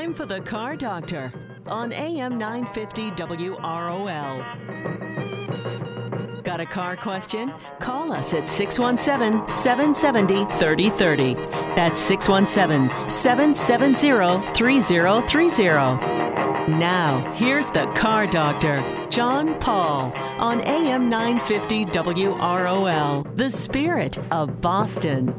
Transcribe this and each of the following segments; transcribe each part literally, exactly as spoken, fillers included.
time for the Car Doctor on A M nine fifty W R O L. Got a car question? Call us at six one seven, seven seven zero, three zero three zero. That's six one seven, seven seven zero, three zero three zero. Now, here's the Car Doctor, John Paul, on A M nine fifty W R O L, the spirit of Boston.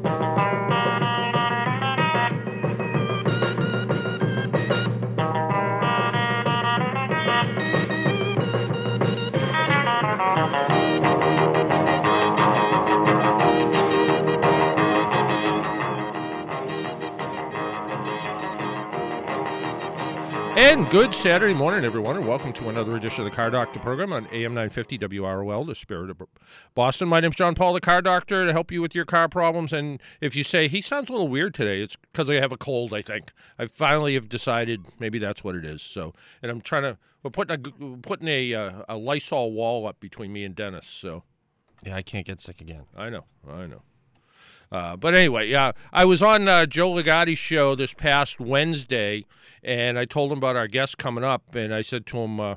And good Saturday morning, everyone, and welcome to another edition of the Car Doctor program on A M nine fifty W R O L, the spirit of Boston. My name's John Paul, the Car Doctor, to help you with your car problems. And if you say, he sounds a little weird today, it's because I have a cold, I think. I finally have decided maybe that's what it is. So, and I'm trying to, we're putting a, we're putting a, uh, a Lysol wall up between me and Dennis, so. Yeah, I can't get sick again. I know, I know. Uh, but anyway, yeah, I was on uh, Joe Ligotti's show this past Wednesday, and I told him about our guest coming up, and I said to him, uh,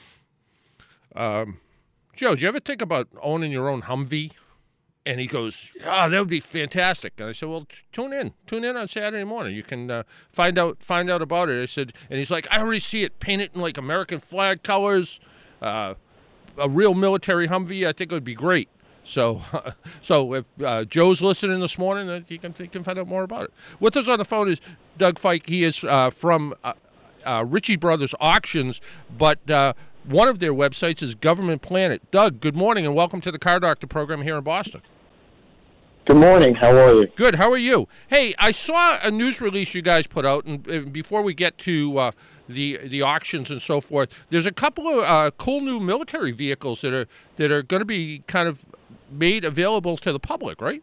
um, Joe, do you ever think about owning your own Humvee? And he goes, oh, that would be fantastic. And I said, well, t- tune in. Tune in on Saturday morning. You can uh, find out find out about it. I said, and he's like, I already see it painted in, like, American flag colors, uh, a real military Humvee. I think it would be great. So, uh, so if uh, Joe's listening this morning, uh, you can you can find out more about it. With us on the phone is Doug Fike. He is uh, from uh, uh, Ritchie Brothers Auctions, but uh, one of their websites is Government Planet. Doug, good morning and welcome to the Car Doctor program here in Boston. Good morning. How are you? Good. How are you? Hey, I saw a news release you guys put out, and uh, before we get to uh, the the auctions and so forth, there's a couple of uh, cool new military vehicles that are that are going to be kind of made available to the public, right?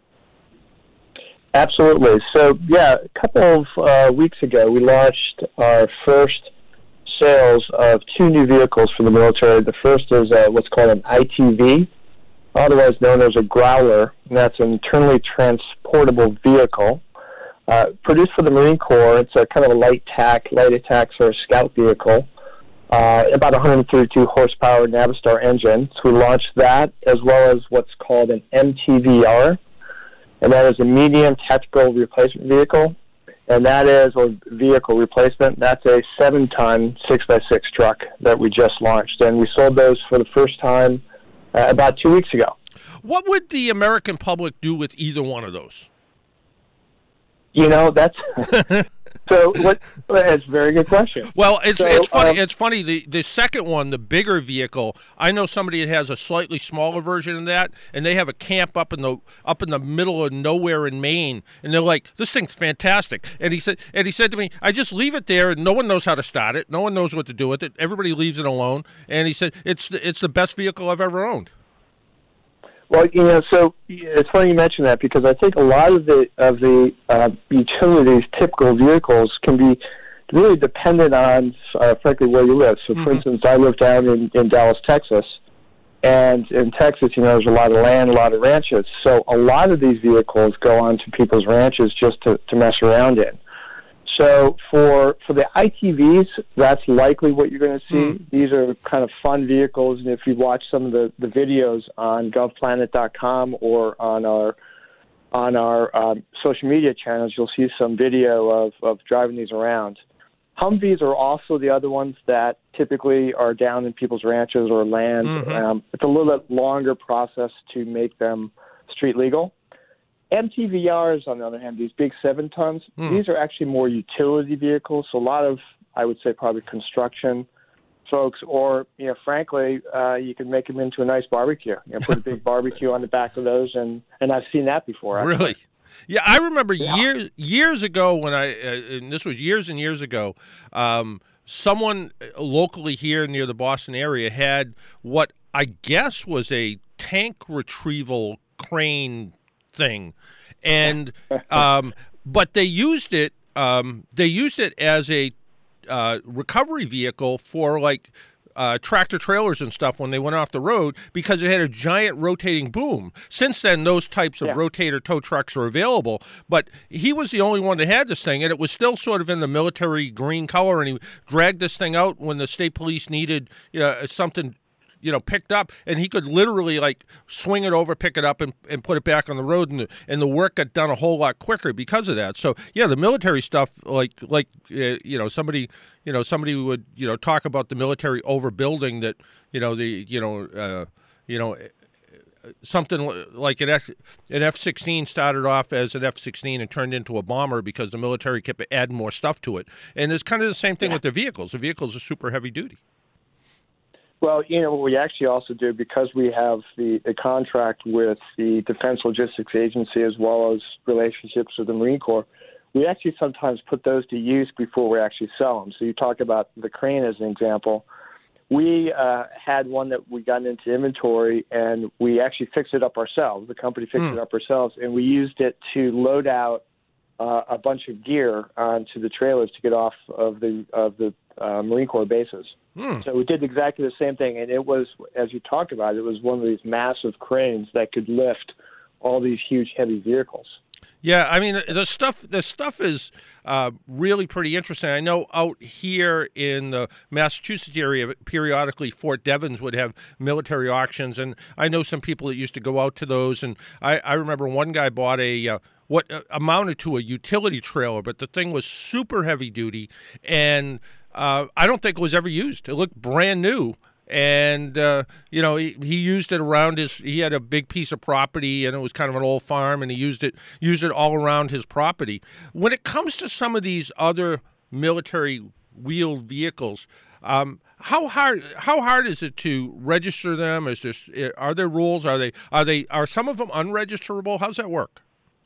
Absolutely. So, yeah, a couple of uh, weeks ago, we launched our first sales of two new vehicles for the military. The first is uh, what's called an I T V, otherwise known as a Growler, and that's an internally transportable vehicle. Uh, produced for the Marine Corps, it's a kind of a light tack, light attack sort of scout vehicle. Uh, about one hundred thirty-two horsepower Navistar engine. So we launched that, as well as what's called an M T V R, and that is a medium tactical replacement vehicle. And that is a vehicle replacement. That's a seven-ton six by six truck that we just launched, and we sold those for the first time uh, about two weeks ago. What would the American public do with either one of those? You know, that's so. What? That's a very good question. Well, it's so, it's funny. Um, it's funny. The the second one, the bigger vehicle. I know somebody that has a slightly smaller version of that, and they have a camp up in the up in the middle of nowhere in Maine, and they're like, "This thing's fantastic." And he said, and he said to me, "I just leave it there, and no one knows how to start it. No one knows what to do with it. Everybody leaves it alone." And he said, "It's the, it's the best vehicle I've ever owned." Well, you know, so it's funny you mention that because I think a lot of the of the uh, utilities, typical vehicles, can be really dependent on, uh, frankly, where you live. So, for mm-hmm. instance, I live down in, in Dallas, Texas, and in Texas, you know, there's a lot of land, a lot of ranches. So a lot of these vehicles go onto people's ranches just to, to mess around in. So for for the I T Vs, that's likely what you're going to see. Mm. These are kind of fun vehicles, and if you watch some of the, the videos on gov planet dot com or on our on our um, social media channels, you'll see some video of, of driving these around. Humvees are also the other ones that typically are down in people's ranches or land. Mm-hmm. Um, it's a little bit longer process to make them street legal. M T V Rs, on the other hand, these big seven tons, mm. these are actually more utility vehicles. So a lot of, I would say, probably construction folks, or, you know, frankly, uh, you can make them into a nice barbecue. You know, put a big barbecue on the back of those, and, and I've seen that before. Actually. Really? Yeah, I remember yeah. years years ago when I, uh, and this was years and years ago, um, someone locally here near the Boston area had what I guess was a tank retrieval crane thing, and um, but they used it. Um, they used it as a uh, recovery vehicle for like uh, tractor trailers and stuff when they went off the road because it had a giant rotating boom. Since then, those types of Yeah. rotator tow trucks are available, but he was the only one that had this thing, and it was still sort of in the military green color, and he dragged this thing out when the state police needed you know, something you know, picked up, and he could literally like swing it over, pick it up, and, and put it back on the road, and the, and the work got done a whole lot quicker because of that. So yeah, the military stuff, like like uh, you know, somebody you know somebody would you know talk about the military overbuilding that you know the you know uh, you know. Something like an F, an F sixteen started off as an F sixteen and turned into a bomber because the military kept adding more stuff to it. And it's kind of the same thing Yeah. with the vehicles. The vehicles are super heavy duty. Well, you know, what we actually also do, because we have the, the contract with the Defense Logistics Agency as well as relationships with the Marine Corps, we actually sometimes put those to use before we actually sell them. So you talk about the crane as an example. We uh, had one that we got into inventory, and we actually fixed it up ourselves. The company fixed Mm. it up ourselves, and we used it to load out uh, a bunch of gear onto the trailers to get off of the of the uh, Marine Corps bases. Mm. So we did exactly the same thing, and it was, as you talked about, it was one of these massive cranes that could lift all these huge, heavy vehicles. Yeah, I mean the stuff. The stuff is uh, really pretty interesting. I know out here in the Massachusetts area, periodically Fort Devens would have military auctions, and I know some people that used to go out to those. And I, I remember one guy bought a uh, what uh, amounted to a utility trailer, but the thing was super heavy duty, and uh, I don't think it was ever used. It looked brand new. And, uh, you know, he, he used it around his, he had a big piece of property and it was kind of an old farm, and he used it, used it all around his property. When it comes to some of these other military wheeled vehicles, um, how hard, how hard is it to register them? Is there, are there rules? Are they, are they, are some of them unregisterable? How's that work?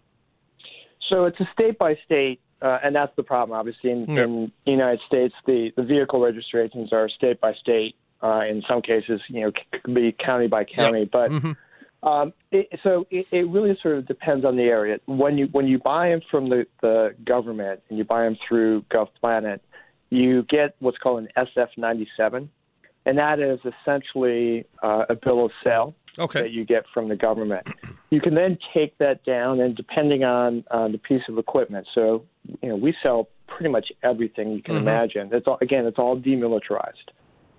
So it's a state by state, uh, and that's the problem. Obviously, in, Yeah. in the United States, the, the vehicle registrations are state by state. Uh, in some cases, you know, c- could be county by county. Yep. But Mm-hmm. um, it, so it, it really sort of depends on the area. When you when you buy them from the, the government and you buy them through GovPlanet, you get what's called an S F ninety-seven, and that is essentially uh, a bill of sale Okay. that you get from the government. You can then take that down, and depending on uh, the piece of equipment, so you know we sell pretty much everything you can Mhm. imagine. It's all, again, it's all demilitarized.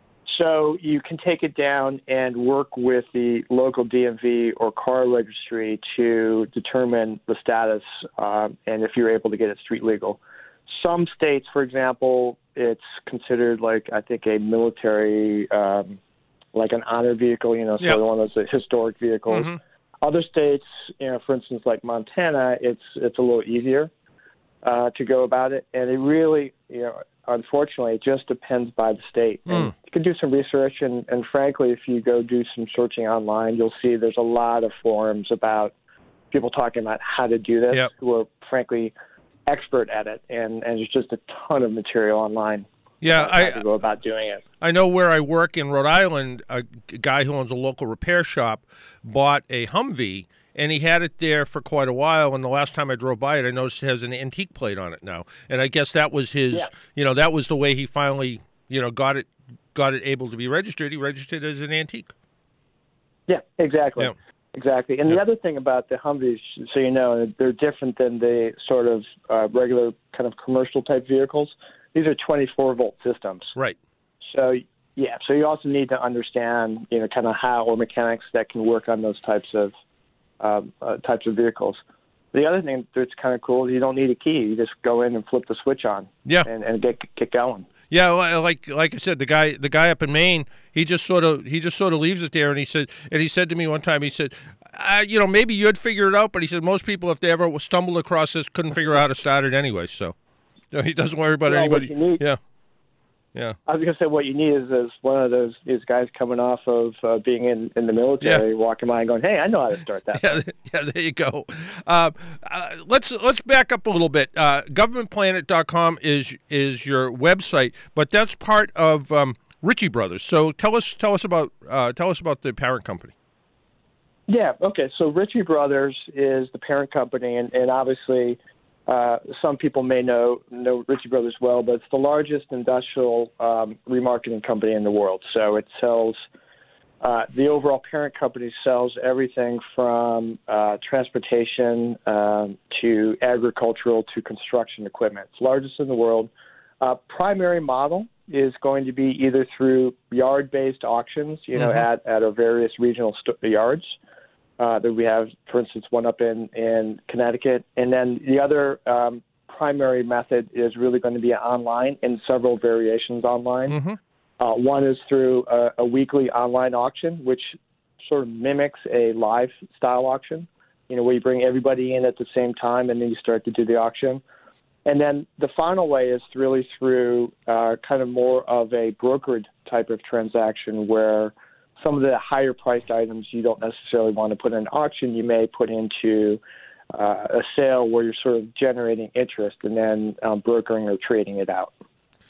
So you can take it down and work with the local D M V or car registry to determine the status um, and if you're able to get it street legal. Some states, for example, it's considered like, I think, a military, um, like an honor vehicle, you know, so Yep. one of those historic vehicles. Mhm. Other states, you know, for instance, like Montana, it's it's a little easier uh, to go about it. And it really, you know, unfortunately, it just depends by the state. Mm. And you can do some research, and, and frankly, if you go do some searching online, you'll see there's a lot of forums about people talking about how to do this Yep. who are, frankly, expert at it. And, and there's just a ton of material online Yeah, about how I to go about doing it. I know where I work in Rhode Island, a g- guy who owns a local repair shop bought a Humvee, and he had it there for quite a while. And the last time I drove by it, I noticed it has an antique plate on it now. And I guess that was his, Yeah. you know, that was the way he finally, you know, got it, got it able to be registered. He registered as an antique. Yeah, exactly. Yeah. Exactly. And Yeah. the other thing about the Humvees, so you know, they're different than the sort of uh, regular kind of commercial type vehicles. These are twenty-four volt systems. Right. So, yeah, so you also need to understand, you know, kind of how or mechanics that can work on those types of um, uh, types of vehicles. The other thing that's kind of cool is you don't need a key. You just go in and flip the switch on Yeah. and, and get get going. Yeah, li- like like I said, the guy the guy up in Maine, he just sort of he just sort of leaves it there, and he said and he said to me one time, he said, uh, you know, maybe you'd figure it out, but he said most people, if they ever stumbled across this, couldn't figure out how to start it anyway. So, you know, he doesn't worry about Well, what anybody. you need- Yeah, yeah, I was going to say what you need is, is one of those these guys coming off of uh, being in, in the military, walking by and going, hey, I know how to start that. yeah, yeah. There you go. Uh, uh, let's let's back up a little bit. Uh, government planet dot com is is your website, but that's part of um, Ritchie Brothers. So tell us tell us about uh, tell us about the parent company. Yeah, okay. So Ritchie Brothers is the parent company, and, and obviously uh, some people may know know Ritchie Brothers well, but it's the largest industrial um, remarketing company in the world. So it sells. Uh, the overall parent company sells everything from uh, transportation um, to agricultural to construction equipment. It's largest in the world. Uh, primary model is going to be either through yard-based auctions, you know, mm-hmm. at, at our various regional st- yards uh, that we have, for instance, one up in, in Connecticut. And then the other um, primary method is really going to be online in several variations online. Mm-hmm. Uh, one is through a, a weekly online auction, which sort of mimics a live style auction, you know, where you bring everybody in at the same time and then you start to do the auction. And then the final way is really through uh, kind of more of a brokered type of transaction where some of the higher priced items you don't necessarily want to put in auction, you may put into uh, a sale where you're sort of generating interest and then um, brokering or trading it out.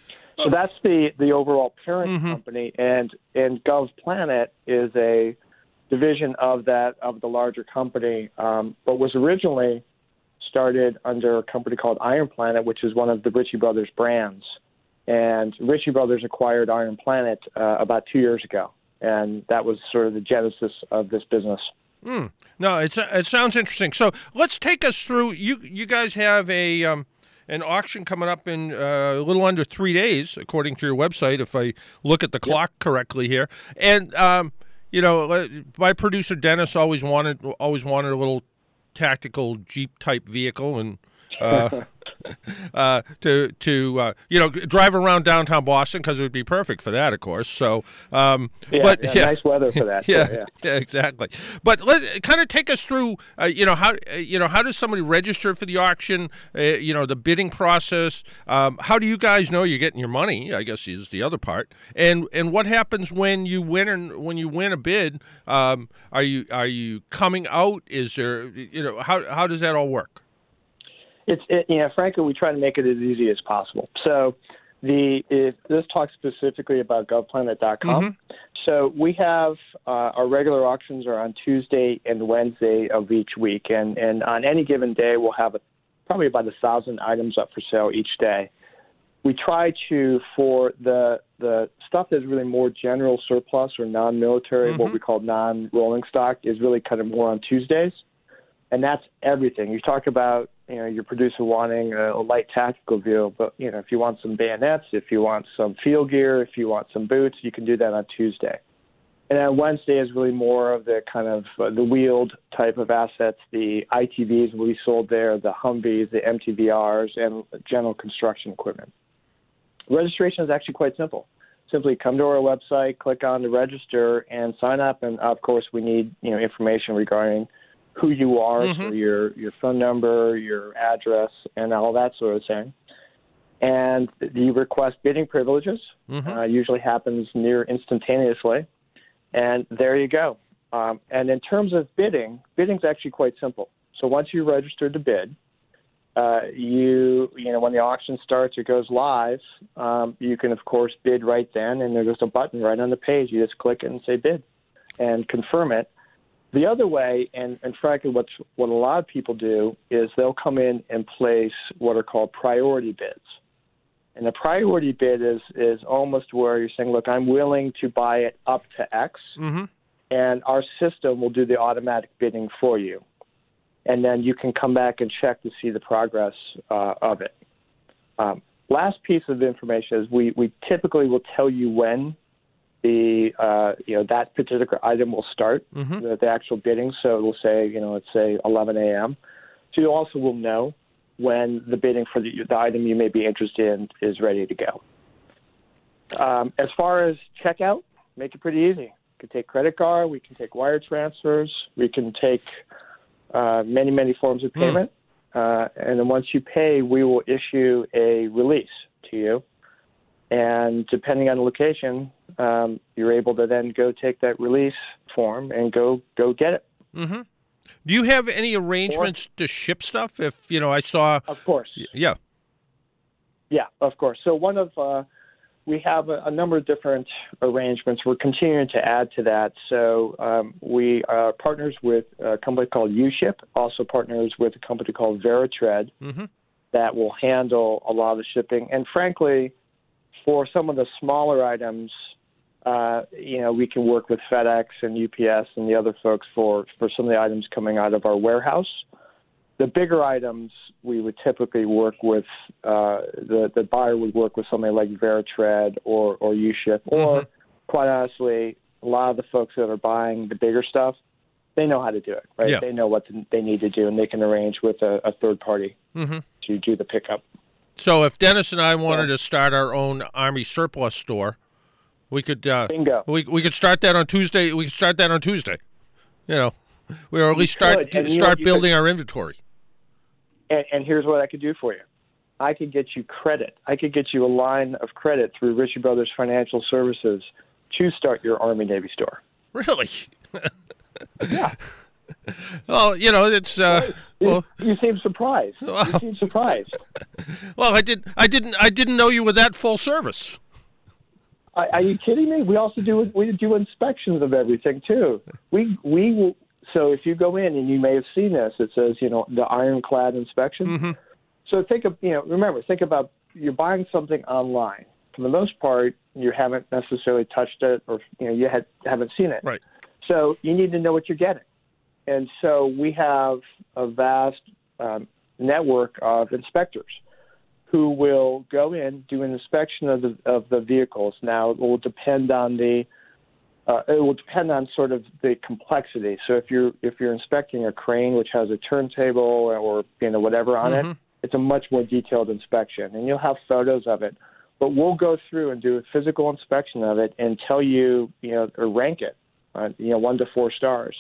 So that's the, the overall parent mm-hmm. company, and and GovPlanet is a division of that of the larger company, um, but was originally started under a company called Iron Planet, which is one of the Ritchie Brothers brands. And Ritchie Brothers acquired Iron Planet uh, about two years ago, and that was sort of the genesis of this business. Mm. No, it's it sounds interesting. So let's take us through. You you guys have a. Um... An auction coming up in uh, a little under three days, according to your website, if I look at the clock yep. correctly here. And um, you know, my producer Dennis always wanted always wanted a little tactical Jeep type vehicle, and uh, uh, to to uh, you know drive around downtown Boston because it would be perfect for that, of course. So, um, yeah, but yeah, yeah, nice weather for that. yeah, so, yeah. yeah, exactly. But let kind of take us through. Uh, you know how uh, you know how does somebody register for the auction? Uh, you know the bidding process. Um, how do you guys know you're getting your money? I guess is the other part. And and what happens when you win and when you win a bid? Um, are you are you coming out? Is there you know how how does that all work? It's it, you know, frankly, we try to make it as easy as possible. So, the if, this talks specifically about gov planet dot com. Mm-hmm. So we have uh, our regular auctions are on Tuesday and Wednesday of each week, and, and on any given day we'll have a, probably about a thousand items up for sale each day. We try to for the the stuff that's really more general surplus or non-military, mm-hmm. what we call non-rolling stock, is really kind of more on Tuesdays, and that's everything. You talk about. You know, your producer wanting a, a light tactical view, but, you know, if you want some bayonets, if you want some field gear, if you want some boots, you can do that on Tuesday. And then Wednesday is really more of the kind of uh, the wheeled type of assets, the I T Vs we sold there, the Humvees, the M T V Rs, and general construction equipment. Registration is actually quite simple. Simply come to our website, click on to register, and sign up. And, of course, we need, you know, information regarding who you are, mm-hmm. so your your phone number, your address, and all that sort of thing. And you request bidding privileges. Mm-hmm. Uh, usually happens near instantaneously. And there you go. Um, and in terms of bidding, bidding's actually quite simple. So once you register to bid, uh, you you know when the auction starts or goes live, um, you can of course bid right then, and there's a button right on the page. You just click it and say bid, and confirm it. The other way, and, and frankly, what's, what a lot of people do is they'll come in and place what are called priority bids. And a priority bid is, is almost where you're saying, look, I'm willing to buy it up to X, mm-hmm. and our system will do the automatic bidding for you. And then you can come back and check to see the progress uh, of it. Um, last piece of information is we, we typically will tell you when the uh, you know that particular item will start, mm-hmm. the, the actual bidding. So we'll say you know let's say eleven a.m. So you also will know when the bidding for the, the item you may be interested in is ready to go. Um, as far as checkout, make it pretty easy. We can take credit card, we can take wire transfers, we can take uh, many many forms of payment, mm. uh, and then once you pay, we will issue a release to you. And depending on the location, um, you're able to then go take that release form and go go get it. Mm-hmm. Do you have any arrangements or, to ship stuff? If you know, I saw. Of course. Yeah. Yeah, of course. So one of uh, we have a, a number of different arrangements. We're continuing to add to that. So um, we are partners with a company called UShip, also partners with a company called Veritread. Mm-hmm. that will handle a lot of the shipping. And frankly, for some of the smaller items, uh, you know, we can work with FedEx and U P S and the other folks for, for some of the items coming out of our warehouse. The bigger items, we would typically work with, uh, the, the buyer would work with something like Veritred or, or U-Ship, or Mm-hmm. quite honestly, a lot of the folks that are buying the bigger stuff, they know how to do it, right? Yeah. They know what to, they need to do, and they can arrange with a, a third party Mm-hmm. to do the pickup. So if Dennis and I wanted Yeah. to start our own Army surplus store, we could uh, Bingo. we we could start that on Tuesday. We could start that on Tuesday. You know, we or at least start could, and you start know, you building could- our inventory. And, and here's what I could do for you. I could get you credit. I could get you a line of credit through Ritchie Brothers Financial Services to start your Army Navy store. Really? Yeah. Well, you know, it's uh, You, well, you seem surprised. You seem surprised. well, I did, I didn't, I didn't know you were that full service. Are, are you kidding me? We also do we do inspections of everything too. We we will. So if you go in and you may have seen this, it says you know the ironclad inspection. Mm-hmm. So think of you know remember think about you're buying something online. For the most part, you haven't necessarily touched it, or you know you had, haven't seen it. Right. So you need to know what you're getting. And so we have a vast um, network of inspectors who will go in, do an inspection of the of the vehicles. Now it will depend on the uh, it will depend on sort of the complexity. So if you're if you're inspecting a crane which has a turntable or you know whatever on Mm-hmm. it, it's a much more detailed inspection, and you'll have photos of it. But we'll go through and do a physical inspection of it and tell you you know or rank it, uh, you know one to four stars.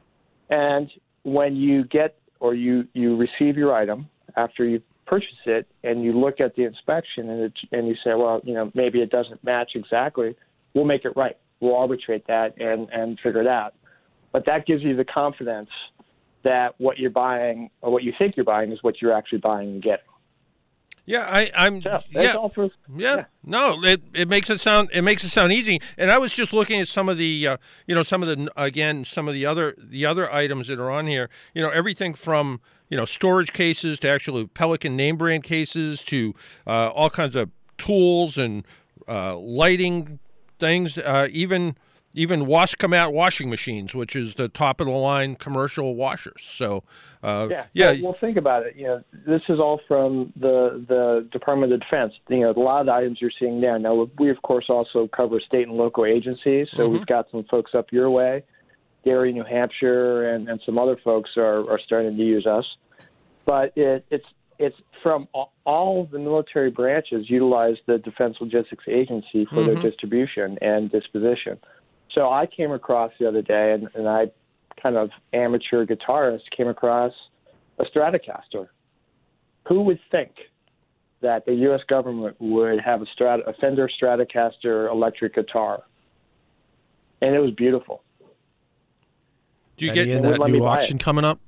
And when you get or you, you receive your item after you purchase it and you look at the inspection and, it, and you say, well, you know, maybe it doesn't match exactly, we'll make it right. We'll arbitrate that and, and figure it out. But that gives you the confidence that what you're buying or what you think you're buying is what you're actually buying and getting. Yeah, I, I'm. So that's yeah, all for, yeah. yeah. No, it it makes it sound it makes it sound easy. And I was just looking at some of the, uh, you know, some of the again some of the other the other items that are on here. You know, everything from you know storage cases to actually Pelican name brand cases to uh, all kinds of tools and uh, lighting things. Uh, even even Wascomat washing machines, which is the top of the line commercial washers. So. Uh, Yeah, yeah. Well, well, think about it. You know, this is all from the the Department of Defense. You know, a lot of the items you're seeing there. Now, we of course also cover state and local agencies. So Mm-hmm. we've got some folks up your way, Gary, New Hampshire, and, and some other folks are, are starting to use us. But it, it's it's from all, all the military branches utilize the Defense Logistics Agency for their Mhm. distribution and disposition. So I came across the other day, and, and I. kind of amateur guitarist came across a Stratocaster. Who would think that the U S government would have a, Strat- a Fender Stratocaster electric guitar? And it was beautiful. Do you Any get in wouldn't that let me new buy auction it. coming up?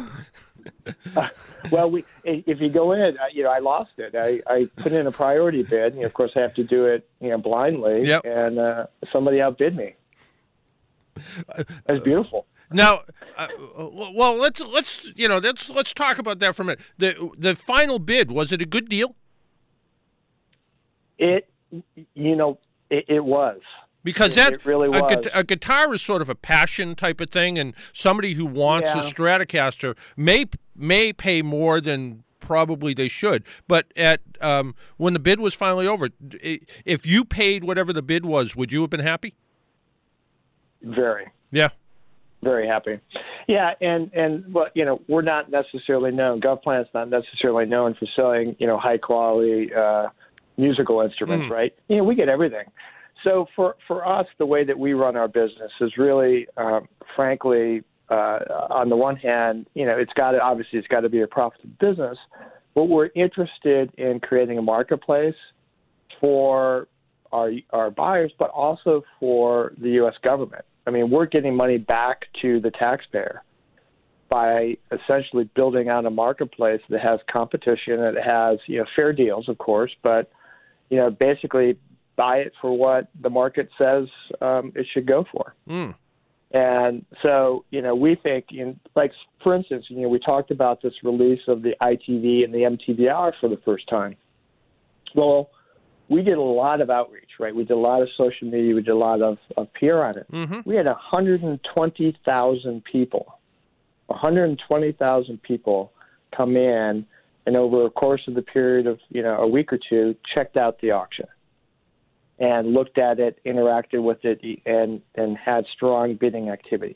Uh, well, we if you go in, uh, you know, I lost it. I, I put in a priority bid. You know, of course, I have to do it, you know, blindly. Yep. And uh, somebody outbid me. It was beautiful. Now, uh, well, let's let's you know let's let's talk about that for a minute. The the final bid, was it a good deal? It, you know, it, it was. Because It- that it really a, was. guit- a guitar is sort of a passion type of thing, and somebody who wants a Yeah. Stratocaster may may pay more than probably they should. But at um, when the bid was finally over, i- if you paid whatever the bid was, would you have been happy? Very. Yeah. Very happy. Yeah, and and well, you know, we're not necessarily known. GovPlant's not necessarily known for selling, you know, high quality uh, musical instruments, Mm. right? You know, we get everything. So for for us, the way that we run our business is really, um, frankly, uh, on the one hand, you know, it's got to obviously it's got to be a profitable business, but we're interested in creating a marketplace for our our buyers, but also for the U S government. I mean, we're getting money back to the taxpayer by essentially building out a marketplace that has competition, that has, you know, fair deals, of course, but, you know, basically buy it for what the market says um, it should go for. Mm. And so, you know, we think, in, like, for instance, you know, we talked about this release of the I T V and the M T V R for the first time. Well, we did a lot of outreach, right? We did a lot of social media. We did a lot of, of P R on it. Mm-hmm. We had one hundred twenty thousand people, one hundred twenty thousand people come in, and over the course of the period of, you know, a week or two, checked out the auction and looked at it, interacted with it, and, and had strong bidding activity.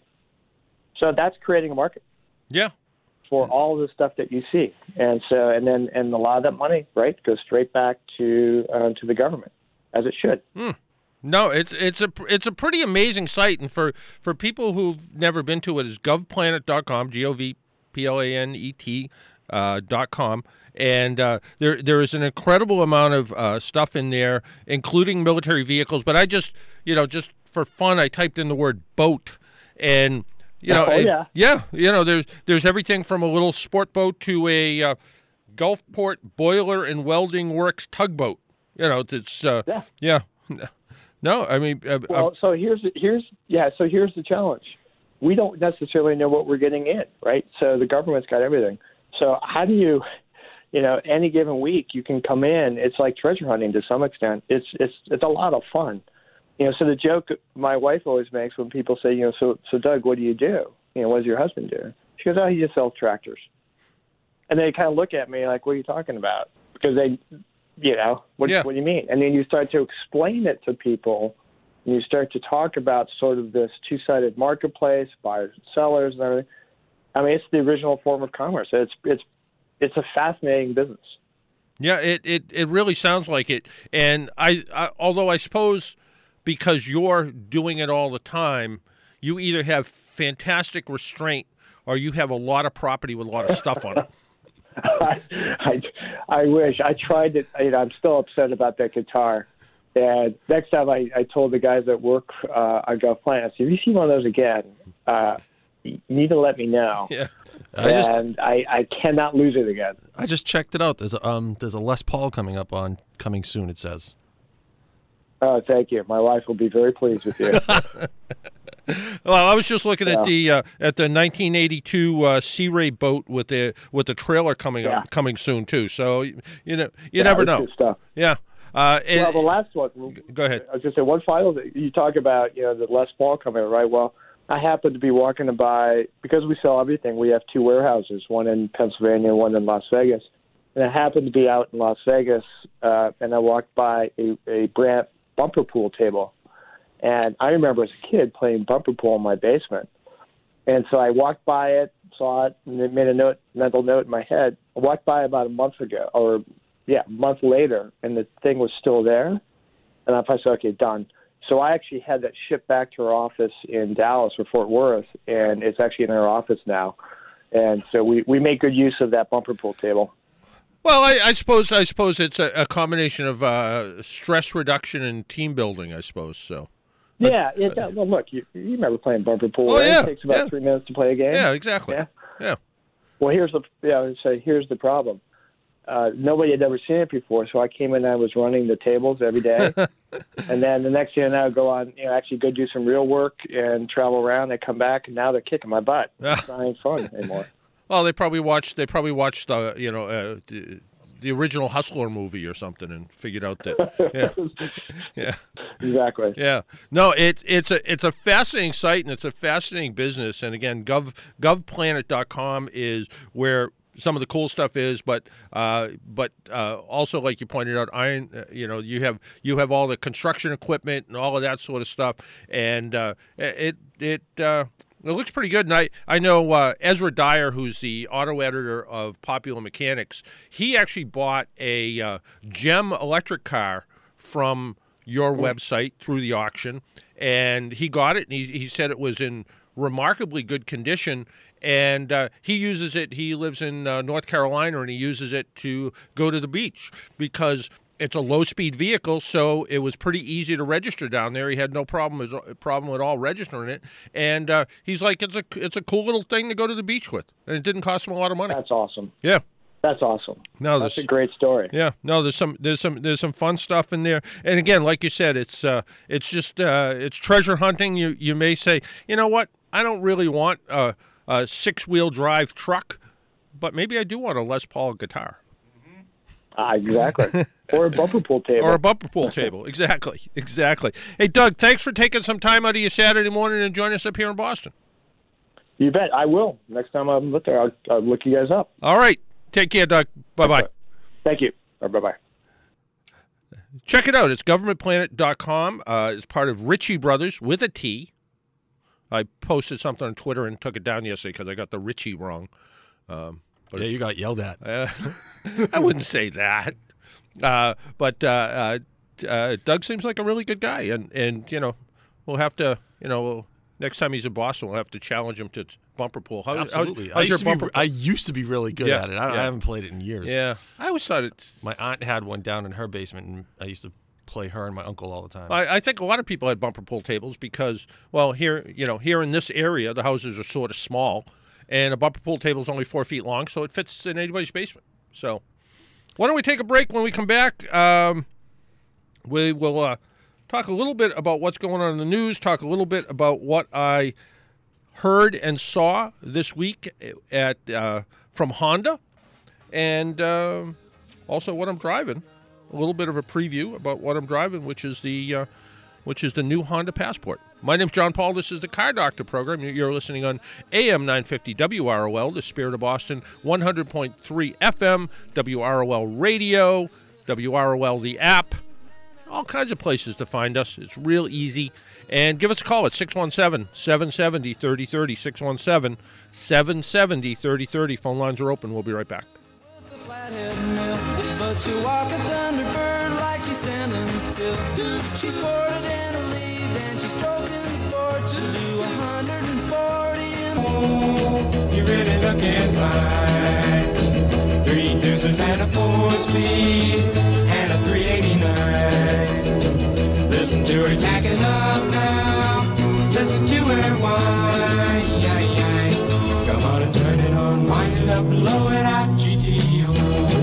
So that's creating a market. Yeah. For all the stuff that you see. And so, and then, and a lot of that money, right, goes straight back to, uh, to the government, as it should. Mm. No, it's it's a it's a pretty amazing site, and for, for people who've never been to it, it's govplanet dot com, G O V P L A N E T uh, dot com, and uh, there there is an incredible amount of uh, stuff in there, including military vehicles. But I just you know just for fun, I typed in the word boat, and you know, oh, it, yeah. yeah, you know, there's there's everything from a little sport boat to a uh, Gulfport Boiler and Welding Works tugboat. You know, it's uh, yeah. yeah. No, I mean, uh, well, uh, so here's here's yeah, so here's the challenge. We don't necessarily know what we're getting in, right? So the government's got everything. So how do you, you know, any given week you can come in? It's like treasure hunting to some extent. It's it's it's a lot of fun, you know. So the joke my wife always makes when people say, you know, so so Doug, what do you do? You know, what does your husband do? She goes, oh, he just sells tractors. And they kind of look at me like, what are you talking about? Because they. You know, what, yeah. what do you mean? And then you start to explain it to people, and you start to talk about sort of this two-sided marketplace, buyers and sellers and everything. I mean, it's the original form of commerce. It's it's it's a fascinating business. Yeah, it, it, it really sounds like it. And I, I although I suppose because you're doing it all the time, you either have fantastic restraint or you have a lot of property with a lot of stuff on it. I, I, I wish. I tried it. You know, I'm still upset about that guitar. And next time I, I told the guys at work uh, on Gulf Planet, I said, if you see one of those again, uh, you need to let me know. Yeah. I just, and I, I cannot lose it again. I just checked it out. There's a, um there's a Les Paul coming up on coming soon. It says. Oh, thank you. My wife will be very pleased with you. Well, I was just looking yeah. at the uh, at the nineteen eighty-two uh, Sea Ray boat with the with the trailer coming yeah. up coming soon too. So you know you yeah, never it's know. Good stuff. Yeah. Uh, and, well, the last one. Go ahead. I was going to say one final. You talk about you know the Les Paul coming, right? Well, I happened to be walking by because we sell everything. We have two warehouses, one in Pennsylvania, one in Las Vegas. And I happened to be out in Las Vegas, uh, and I walked by a, a Brandt bumper pool table. And I remember as a kid playing bumper pool in my basement. And so I walked by it, saw it, and it made a note, mental note in my head. I walked by about a month ago, or, yeah, a month later, and the thing was still there. And I said, okay, done. So I actually had that shipped back to our office in Dallas or Fort Worth, and it's actually in our office now. And so we, we make good use of that bumper pool table. Well, I, I suppose I suppose it's a, a combination of uh, stress reduction and team building, I suppose, so. Yeah, it, uh, well, look, you, you remember playing bumper pool, oh, right? yeah, It takes about yeah. three minutes to play a game. Yeah, exactly. Yeah. yeah. Well, here's the yeah. I would say here's the problem. Uh, nobody had ever seen it before, so I came in and I was running the tables every day, and then the next thing I would go on, you know, actually go do some real work and travel around. They come back, and now they're kicking my butt. It's not any fun anymore. Well, they probably watched. They probably watched the you know uh, the, the original Hustler movie or something and figured out that yeah yeah exactly yeah no it it's a it's a fascinating site and it's a fascinating business, and again gov govplanet dot com is where some of the cool stuff is, but uh, but uh, also like you pointed out, iron. Uh, you know, you have you have all the construction equipment and all of that sort of stuff, and uh, it it. Uh, It looks pretty good, and I, I know uh, Ezra Dyer, who's the auto editor of Popular Mechanics, he actually bought a uh, GEM electric car from your website through the auction, and he got it, and he, he said it was in remarkably good condition, and uh, he uses it, he lives in uh, North Carolina, and he uses it to go to the beach because it's a low-speed vehicle, so it was pretty easy to register down there. He had no problem problem at all registering it, and uh, he's like, it's a it's a cool little thing to go to the beach with, and it didn't cost him a lot of money. That's awesome. Yeah, That's awesome. No, That's there's- a great story. Yeah, no, there's some there's some there's some fun stuff in there. And again, like you said, it's uh, it's just uh, it's treasure hunting. You you may say, you know what, I don't really want a, a six wheel drive truck, but maybe I do want a Les Paul guitar Ah, exactly. Or a bumper pool table. or a bumper pool table. Exactly, exactly. Hey, Doug, thanks for taking some time out of your Saturday morning and join us up here in Boston. You bet. I will. Next time I'm up there, I'll, I'll look you guys up. All right, take care, Doug. Bye bye. Thank you. Bye-bye. Check it out. It's government planet dot com. Uh, it's part of Ritchie Brothers with a T. I posted something on Twitter and took it down yesterday because I got the Ritchie wrong. Um, but Yeah, it's- you got yelled at. uh, I wouldn't say that. Uh, but uh, uh, uh, Doug seems like a really good guy. And, and you know, we'll have to, you know, we'll, next time he's in Boston, we'll have to challenge him to bumper pool. How, Absolutely. How, I, how's your used to bumper be, I used to be really good Yeah, at it. I, yeah. I haven't played it in years. Yeah. I always thought it's... My aunt had one down in her basement, and I used to play her and my uncle all the time. I, I think a lot of people had bumper pool tables because, well, here you know, here in this area, the houses are sort of small, and a bumper pool table is only four feet long, so it fits in anybody's basement. So, why don't we take a break? When we come back, um, we will uh, talk a little bit about what's going on in the news, talk a little bit about what I heard and saw this week at uh, from Honda, and um, also what I'm driving. A little bit of a preview about what I'm driving, which is the uh, which is the new Honda Passport. My name's John Paul. This is the Car Doctor program. You're listening on A M nine fifty W R O L, the Spirit of Boston, one hundred point three F M, W R O L Radio, W R O L the app, all kinds of places to find us. It's real easy. And give us a call at six one seven, seven seven zero, three zero three zero, six one seven, seven seven zero, three zero three zero. Phone lines are open. We'll be right back. The flathead mill, but she walk a thunderbird like she's standing still. She's boarded and relieved and she's stroking forward to do one hundred forty and You're really looking fine. Three deuces and a four-speed and a three eighty-nine. Listen to her tacking up now. Listen to her whine. Come on and turn it on, wind it up, blow it out, G T O.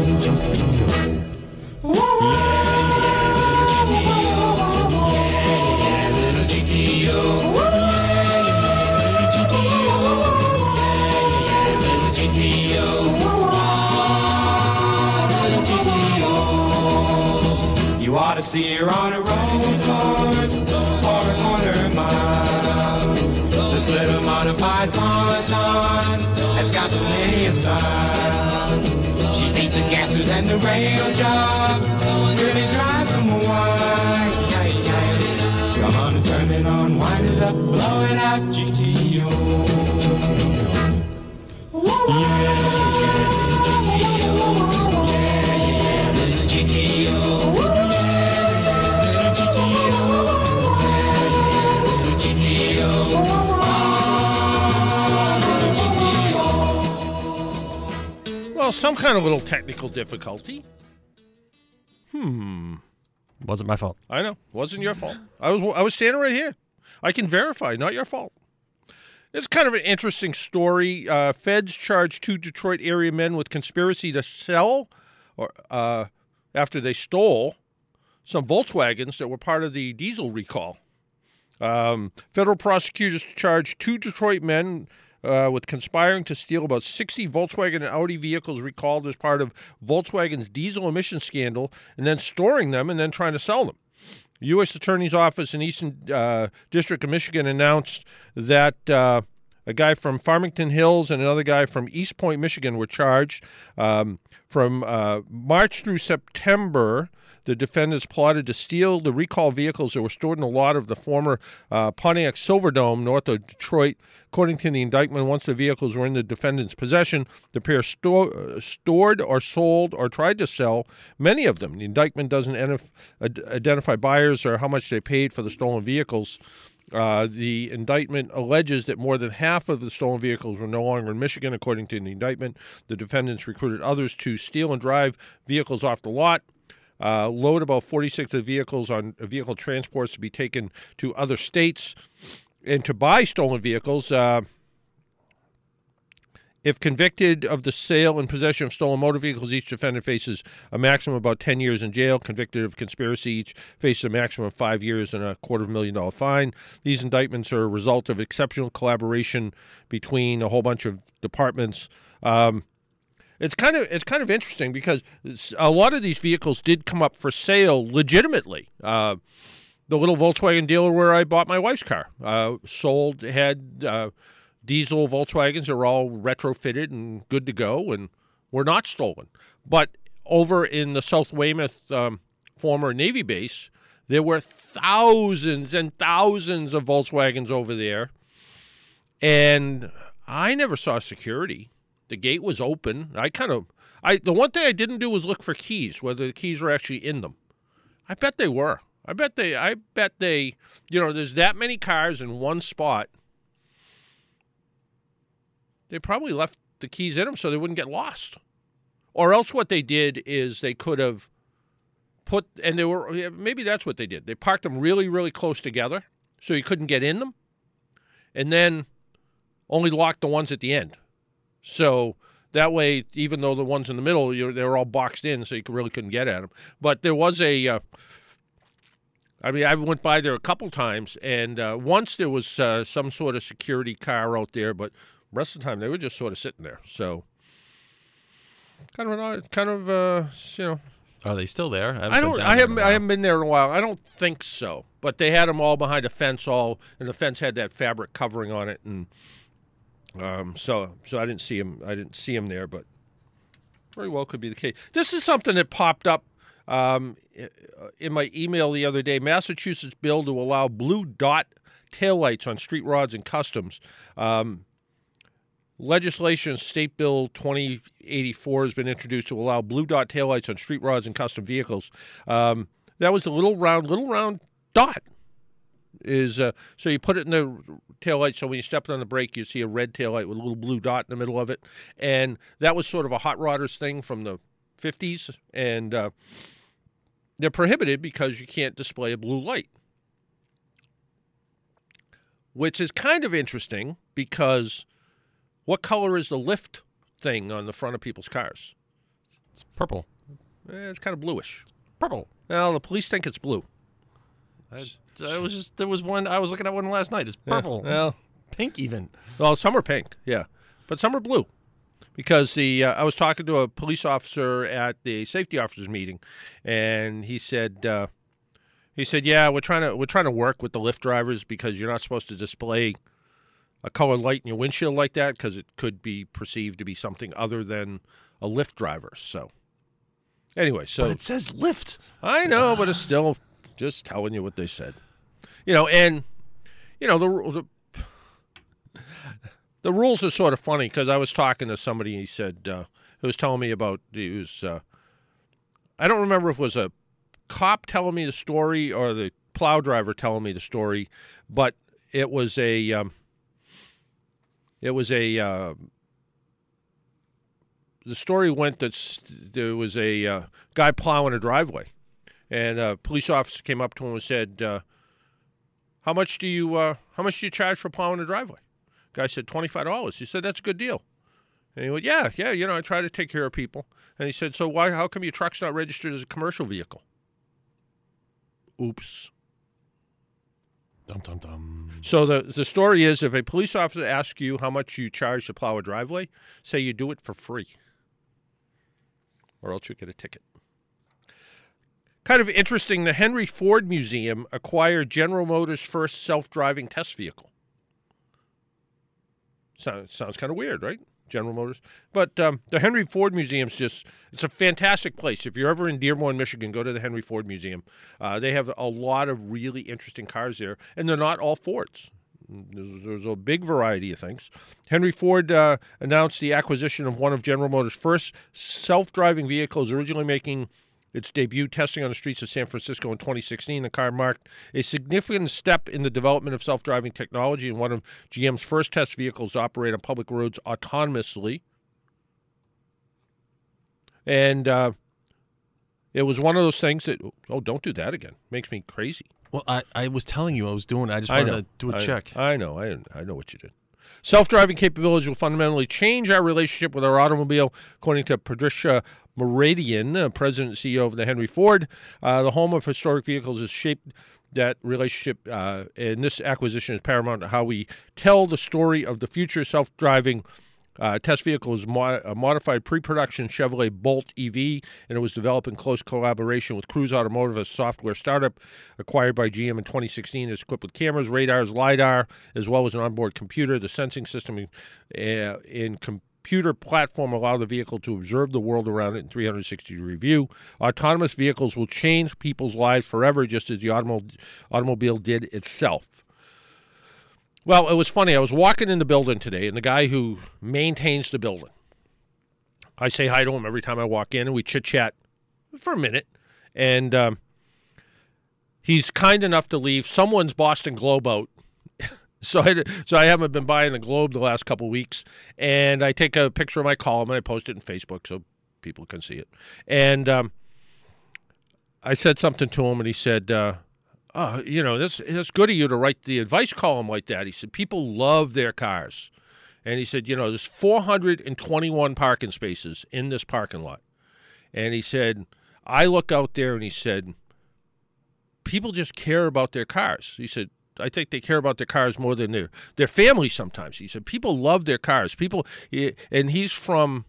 You ought to see her on a road course or a quarter mile. This little modified ponton has got plenty of style. She beats the gassers and the rail jobs, really drives them wild. Come on and turn it on, wind it up, blow it out, G T O. Well, some kind of little technical difficulty. Wasn't my fault. I know. Wasn't your fault. I was I was standing right here. I can verify. Not your fault. It's kind of an interesting story. Uh, feds charged two Detroit area men with conspiracy to sell, or uh, after they stole, some Volkswagens that were part of the diesel recall. Um, federal prosecutors charged two Detroit men uh, with conspiring to steal about sixty Volkswagen and Audi vehicles recalled as part of Volkswagen's diesel emission scandal, and then storing them and then trying to sell them. The U S Attorney's Office in Eastern uh, District of Michigan announced that uh, a guy from Farmington Hills and another guy from East Point, Michigan, were charged. Um, from uh, March through September, the defendants plotted to steal the recall vehicles that were stored in a lot of the former uh, Pontiac Silverdome north of Detroit. According to the indictment, once the vehicles were in the defendant's possession, the pair sto- uh, stored or sold or tried to sell many of them. The indictment doesn't enif- ad- identify buyers or how much they paid for the stolen vehicles. Uh, the indictment alleges that more than half of the stolen vehicles were no longer in Michigan. According to the indictment, the defendants recruited others to steal and drive vehicles off the lot. Uh, load about forty-six of the vehicles on vehicle transports to be taken to other states, and to buy stolen vehicles. Uh, If convicted of the sale and possession of stolen motor vehicles, each defendant faces a maximum of about ten years in jail. Convicted of conspiracy, each faces a maximum of five years and a quarter of a million dollar fine. These indictments are a result of exceptional collaboration between a whole bunch of departments. Um, it's kind of it's kind of interesting because a lot of these vehicles did come up for sale legitimately. Uh, the little Volkswagen dealer where I bought my wife's car uh, sold had. Uh, Diesel Volkswagens are all retrofitted and good to go and were not stolen. But over in the South Weymouth um, former Navy base, there were thousands and thousands of Volkswagens over there. And I never saw security. The gate was open. I kind of, I the one thing I didn't do was look for keys, whether the keys were actually in them. I bet they were. I bet they, I bet they, you know, there's that many cars in one spot. They probably left the keys in them so they wouldn't get lost. Or else what they did is they could have put, and they were, maybe that's what they did. They parked them really, really close together so you couldn't get in them. And then only locked the ones at the end. So that way, even though the ones in the middle, you know, they were all boxed in so you really couldn't get at them. But there was a, uh, I mean, I went by there a couple times, and uh, once there was uh, some sort of security car out there, but the rest of the time, they were just sort of sitting there. So, kind of, an, kind of, uh, you know. Are they still there? I, I don't. I haven't. I haven't been there in a while. I don't think so. But they had them all behind a fence, all, and the fence had that fabric covering on it, and um, so, so I didn't see him. I didn't see him there, but very well could be the case. This is something that popped up um, in my email the other day. Massachusetts bill to allow blue dot taillights on street rods and customs. Um, Legislation, State Bill twenty eighty-four, has been introduced to allow blue dot taillights on street rods and custom vehicles. Um, that was a little round, little round dot. Is uh, so you put it in the taillight, so when you step on the brake, you see a red taillight with a little blue dot in the middle of it. And that was sort of a hot rodders thing from the fifties. And uh, they're prohibited because you can't display a blue light. Which is kind of interesting because what color is the lift thing on the front of people's cars? It's purple. Eh, it's kind of bluish. Purple. Well, the police think it's blue. I, I was just there was one I was looking at one last night. It's purple. Yeah, well, pink even. Well, some are pink, yeah, but some are blue. Because the uh, I was talking to a police officer at the safety officers meeting, and he said uh, he said, "Yeah, we're trying to we're trying to work with the Lyft drivers because you're not supposed to display a colored light in your windshield like that because it could be perceived to be something other than a Lyft driver." So, anyway, so but it says Lyft. I know, but it's still just telling you what they said. You know, and you know the the, the rules are sort of funny because I was talking to somebody and he said uh, he was telling me about he was uh, I don't remember if it was a cop telling me the story or the plow driver telling me the story, but it was a um, It was a, uh, the story went that there was a uh, guy plowing a driveway, and a police officer came up to him and said, uh, how much do you, uh, how much do you charge for plowing a driveway? Guy said, twenty-five dollars. He said, that's a good deal. And he went, yeah, yeah, you know, I try to take care of people. And he said, so why, how come your truck's not registered as a commercial vehicle? Oops. Dum, dum, dum. So the the story is, if a police officer asks you how much you charge to plow a driveway, say you do it for free, or else you get a ticket. Kind of interesting, the Henry Ford Museum acquired General Motors' first self-driving test vehicle. Sounds, sounds kind of weird, right? General Motors. But um, the Henry Ford Museum's just, it's a fantastic place. If you're ever in Dearborn, Michigan, go to the Henry Ford Museum. Uh, they have a lot of really interesting cars there, and they're not all Fords. There's, there's a big variety of things. Henry Ford uh, announced the acquisition of one of General Motors' first self-driving vehicles, originally making its debut testing on the streets of San Francisco in twenty sixteen. The car marked a significant step in the development of self-driving technology and one of G M's first test vehicles to operate on public roads autonomously. And uh, it was one of those things that, oh, don't do that again. Makes me crazy. Well, I, I was telling you I was doing. I just I wanted know. to do a I, check. I know. I I know what you did. Self-driving capabilities will fundamentally change our relationship with our automobile, according to Patricia Meridian, uh, president and C E O of the Henry Ford. Uh, the home of historic vehicles is shaped that relationship, uh, and this acquisition is paramount to how we tell the story of the future. Self-driving uh, test vehicle is mo- a modified pre-production Chevrolet Bolt E V, and it was developed in close collaboration with Cruise Automotive, a software startup acquired by G M in twenty sixteen. It's equipped with cameras, radars, LiDAR, as well as an onboard computer. The sensing system in, uh, in computer platform allow the vehicle to observe the world around it in three hundred sixty degree view. Autonomous vehicles will change people's lives forever, just as the automo- automobile did itself. Well, it was funny. I was walking in the building today, and the guy who maintains the building, I say hi to him every time I walk in, and we chit-chat for a minute. And um, he's kind enough to leave someone's Boston Globe out. So I, so I haven't been buying the Globe the last couple of weeks, and I take a picture of my column and I post it on Facebook so people can see it. And um, I said something to him, and he said, uh, oh, you know, that's, that's good of you to write the advice column like that. He said, people love their cars. And he said, you know, there's four hundred twenty-one parking spaces in this parking lot. And he said, I look out there, and he said, people just care about their cars. He said, I think they care about their cars more than their, their family sometimes. He said, people love their cars. People, and he's from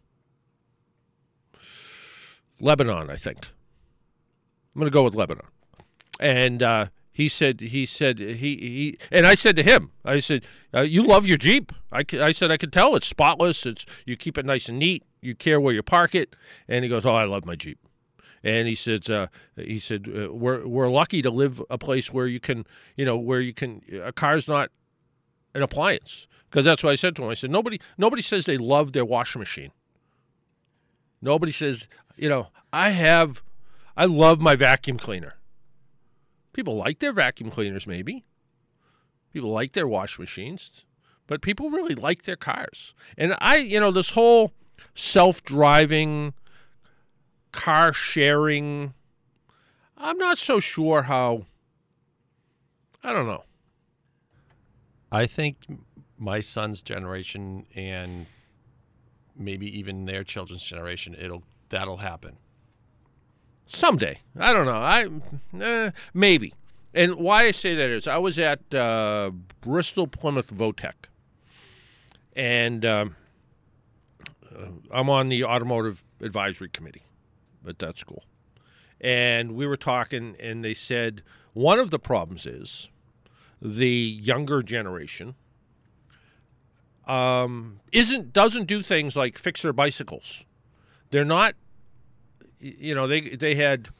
Lebanon, I think. I'm going to go with Lebanon. And uh, he said, he said, he, he, and I said to him, I said, uh, you love your Jeep. I, I said, I could tell it's spotless. It's, you keep it nice and neat. You care where you park it. And he goes, oh, I love my Jeep. And he said, uh, he said, uh, we're we're lucky to live a place where you can, you know, where you can, a car's not an appliance. Because that's what I said to him. I said, nobody nobody says they love their washing machine. Nobody says, you know, I have, I love my vacuum cleaner. People like their vacuum cleaners, maybe. People like their washing machines. But people really like their cars. And I, you know, this whole self-driving, car sharing, I'm not so sure how, I don't know. I think my son's generation and maybe even their children's generation, it'll that'll happen. Someday. I don't know. I eh, maybe. And why I say that is I was at uh, Bristol Plymouth Votech, and um, I'm on the Automotive Advisory Committee at that school. And we were talking, and they said one of the problems is the younger generation um, isn't doesn't do things like fix their bicycles. They're not, you know, they they had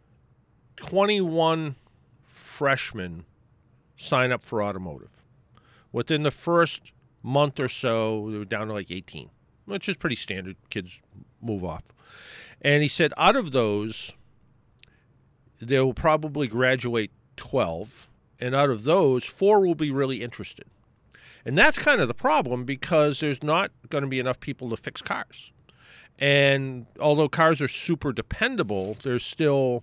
twenty-one freshmen sign up for automotive. Within the first month or so, they were down to like eighteen, which is pretty standard. Kids move off. And he said out of those, they will probably graduate twelve, and out of those, four will be really interested. And that's kind of the problem, because there's not going to be enough people to fix cars. And although cars are super dependable, they're still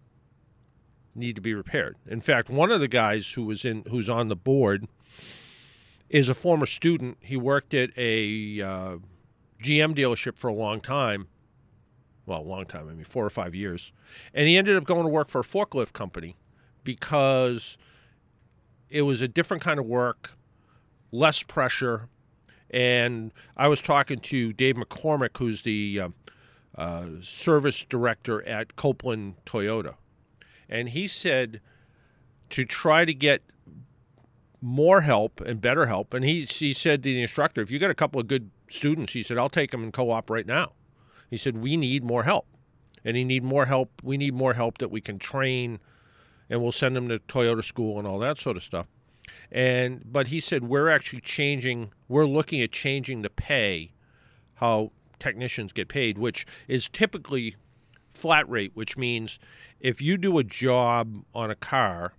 need to be repaired. In fact, one of the guys who was in who's on the board is a former student. He worked at a uh, G M dealership for a long time. Well, a long time, I mean, four or five years. And he ended up going to work for a forklift company because it was a different kind of work, less pressure. And I was talking to Dave McCormick, who's the uh, uh, service director at Copeland Toyota. And he said to try to get more help and better help. And he, he said to the instructor, if you got a couple of good students, he said, I'll take them in co-op right now. He said, we need more help. And he need more help. We need more help that we can train, and we'll send them to Toyota school and all that sort of stuff. And but he said, we're actually changing, we're looking at changing the pay, how technicians get paid, which is typically flat rate, which means if you do a job on a car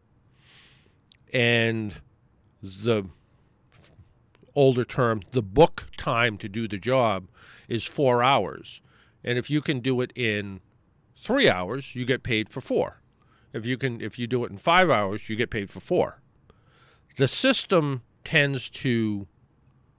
and the older term, the book time to do the job is four hours. And if you can do it in three hours, you get paid for four. If you can, if you do it in five hours, you get paid for four. The system tends to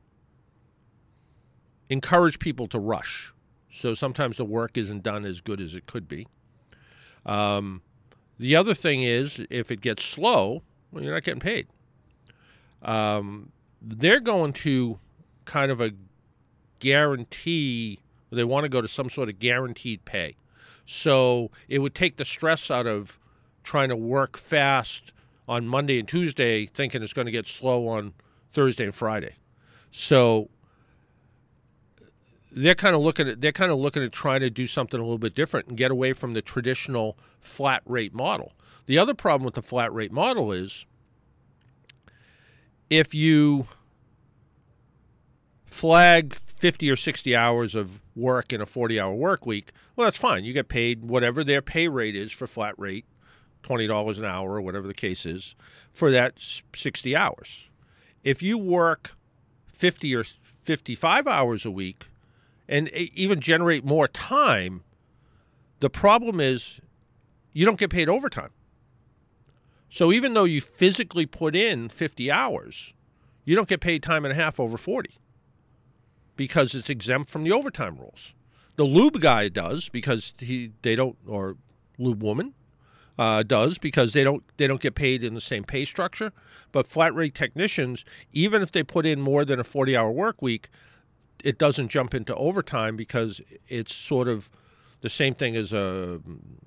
encourage people to rush. So sometimes the work isn't done as good as it could be. Um, the other thing is, if it gets slow, well, you're not getting paid. Um, they're going to kind of a guarantee, they want to go to some sort of guaranteed pay. So it would take the stress out of trying to work fast on Monday and Tuesday, thinking it's going to get slow on Thursday and Friday. So they're kind of looking at they're kind of looking at trying to do something a little bit different and get away from the traditional flat rate model. The other problem with the flat rate model is if you flag fifty or sixty hours of work in a forty-hour work week, well, that's fine. You get paid whatever their pay rate is for flat rate, twenty dollars an hour or whatever the case is, for that sixty hours. If you work fifty or fifty-five hours a week and even generate more time, the problem is you don't get paid overtime. So even though you physically put in fifty hours, you don't get paid time and a half over forty because it's exempt from the overtime rules. The lube guy does because he they don't, or lube woman uh, does because they don't they don't get paid in the same pay structure. But flat rate technicians, even if they put in more than a forty-hour work week, it doesn't jump into overtime because it's sort of the same thing as a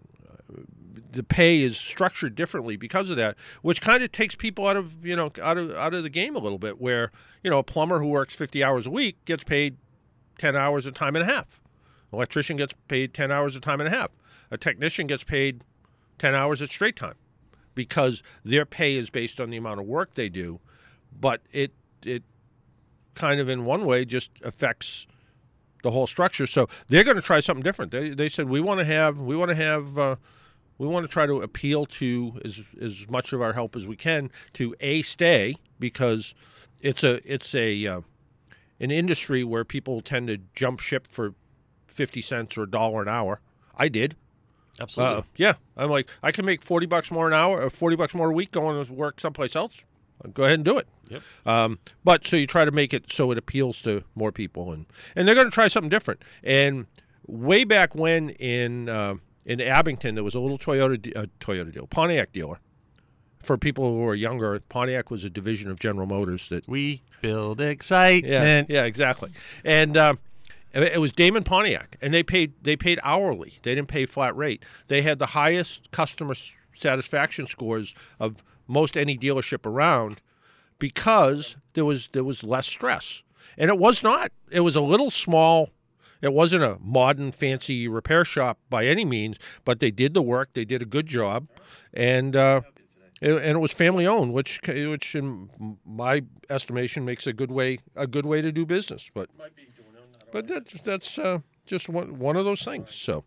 the pay is structured differently because of that, which kind of takes people out of you know out of out of the game a little bit. Where you know a plumber who works fifty hours a week gets paid ten hours a time and a half. An electrician gets paid ten hours a time and a half. A technician gets paid ten hours at straight time, because their pay is based on the amount of work they do. But it it kind of in one way just affects the whole structure. So they're going to try something different. They they said we want to have we want to have. Uh, We want to try to appeal to as as much of our help as we can to a stay, because it's a it's a uh, an industry where people tend to jump ship for fifty cents or a dollar an hour. I did. Absolutely. Uh, yeah, I'm like I can make forty bucks more an hour, or forty bucks more a week going to work someplace else. Go ahead and do it. Yep. Um, but so you try to make it so it appeals to more people, and and they're going to try something different. And way back when in uh, in Abington, there was a little Toyota uh, Toyota deal, Pontiac dealer. For people who are younger, Pontiac was a division of General Motors that we build excitement. Yeah, yeah, exactly. And um, it was Damon Pontiac, and they paid they paid hourly. They didn't pay flat rate. They had the highest customer satisfaction scores of most any dealership around because there was there was less stress. And it was not. It was a little small. It wasn't a modern, fancy repair shop by any means, but they did the work. They did a good job, and uh, it, and it was family owned, which which in my estimation makes a good way a good way to do business. But but that's that's uh, just one one of those things. So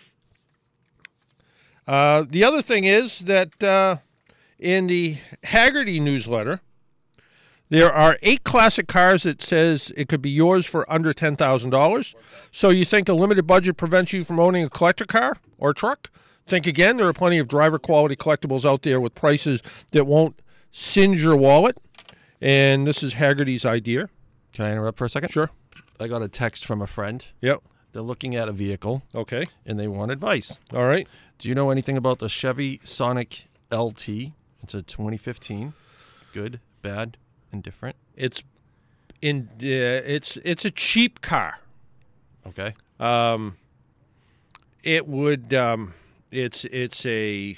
uh, the other thing is that uh, in the Haggerty newsletter, there are eight classic cars that says it could be yours for under ten thousand dollars. So you think a limited budget prevents you from owning a collector car or truck? Think again. There are plenty of driver quality collectibles out there with prices that won't singe your wallet. And this is Haggerty's idea. Can I interrupt for a second? Sure. I got a text from a friend. Yep. They're looking at a vehicle. Okay. And they want advice. All right. Do you know anything about the Chevy Sonic L T? It's a twenty fifteen. Good, bad, indifferent. It's in. Uh, it's it's a cheap car. Okay. Um. It would. Um. It's it's a.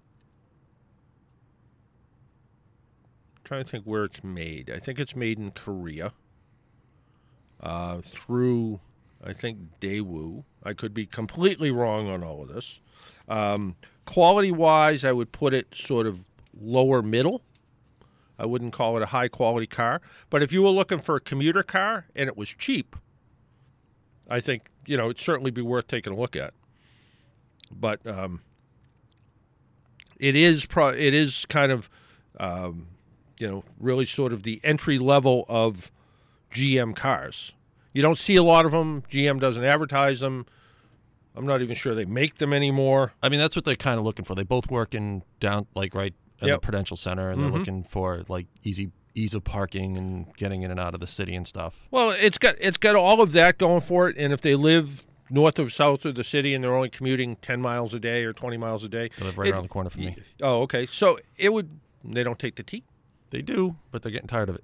I'm trying to think where it's made. I think it's made in Korea. Uh, through I think Daewoo. I could be completely wrong on all of this. Um, quality wise, I would put it sort of lower middle. I wouldn't call it a high-quality car. But if you were looking for a commuter car and it was cheap, I think, you know, it'd certainly be worth taking a look at. But um, it is pro- it is kind of, um, you know, really sort of the entry level of G M cars. You don't see a lot of them. G M doesn't advertise them. I'm not even sure they make them anymore. I mean, that's what they're kind of looking for. They both work in down, like, right in Yep. the Prudential Center, and Mm-hmm. they're looking for, like, easy ease of parking and getting in and out of the city and stuff. Well, it's got it's got all of that going for it, and if they live north or south of the city and they're only commuting ten miles a day or twenty miles a day, They live right it- around the corner from me. Oh, okay. So it would. They don't take the T. They do, but they're getting tired of it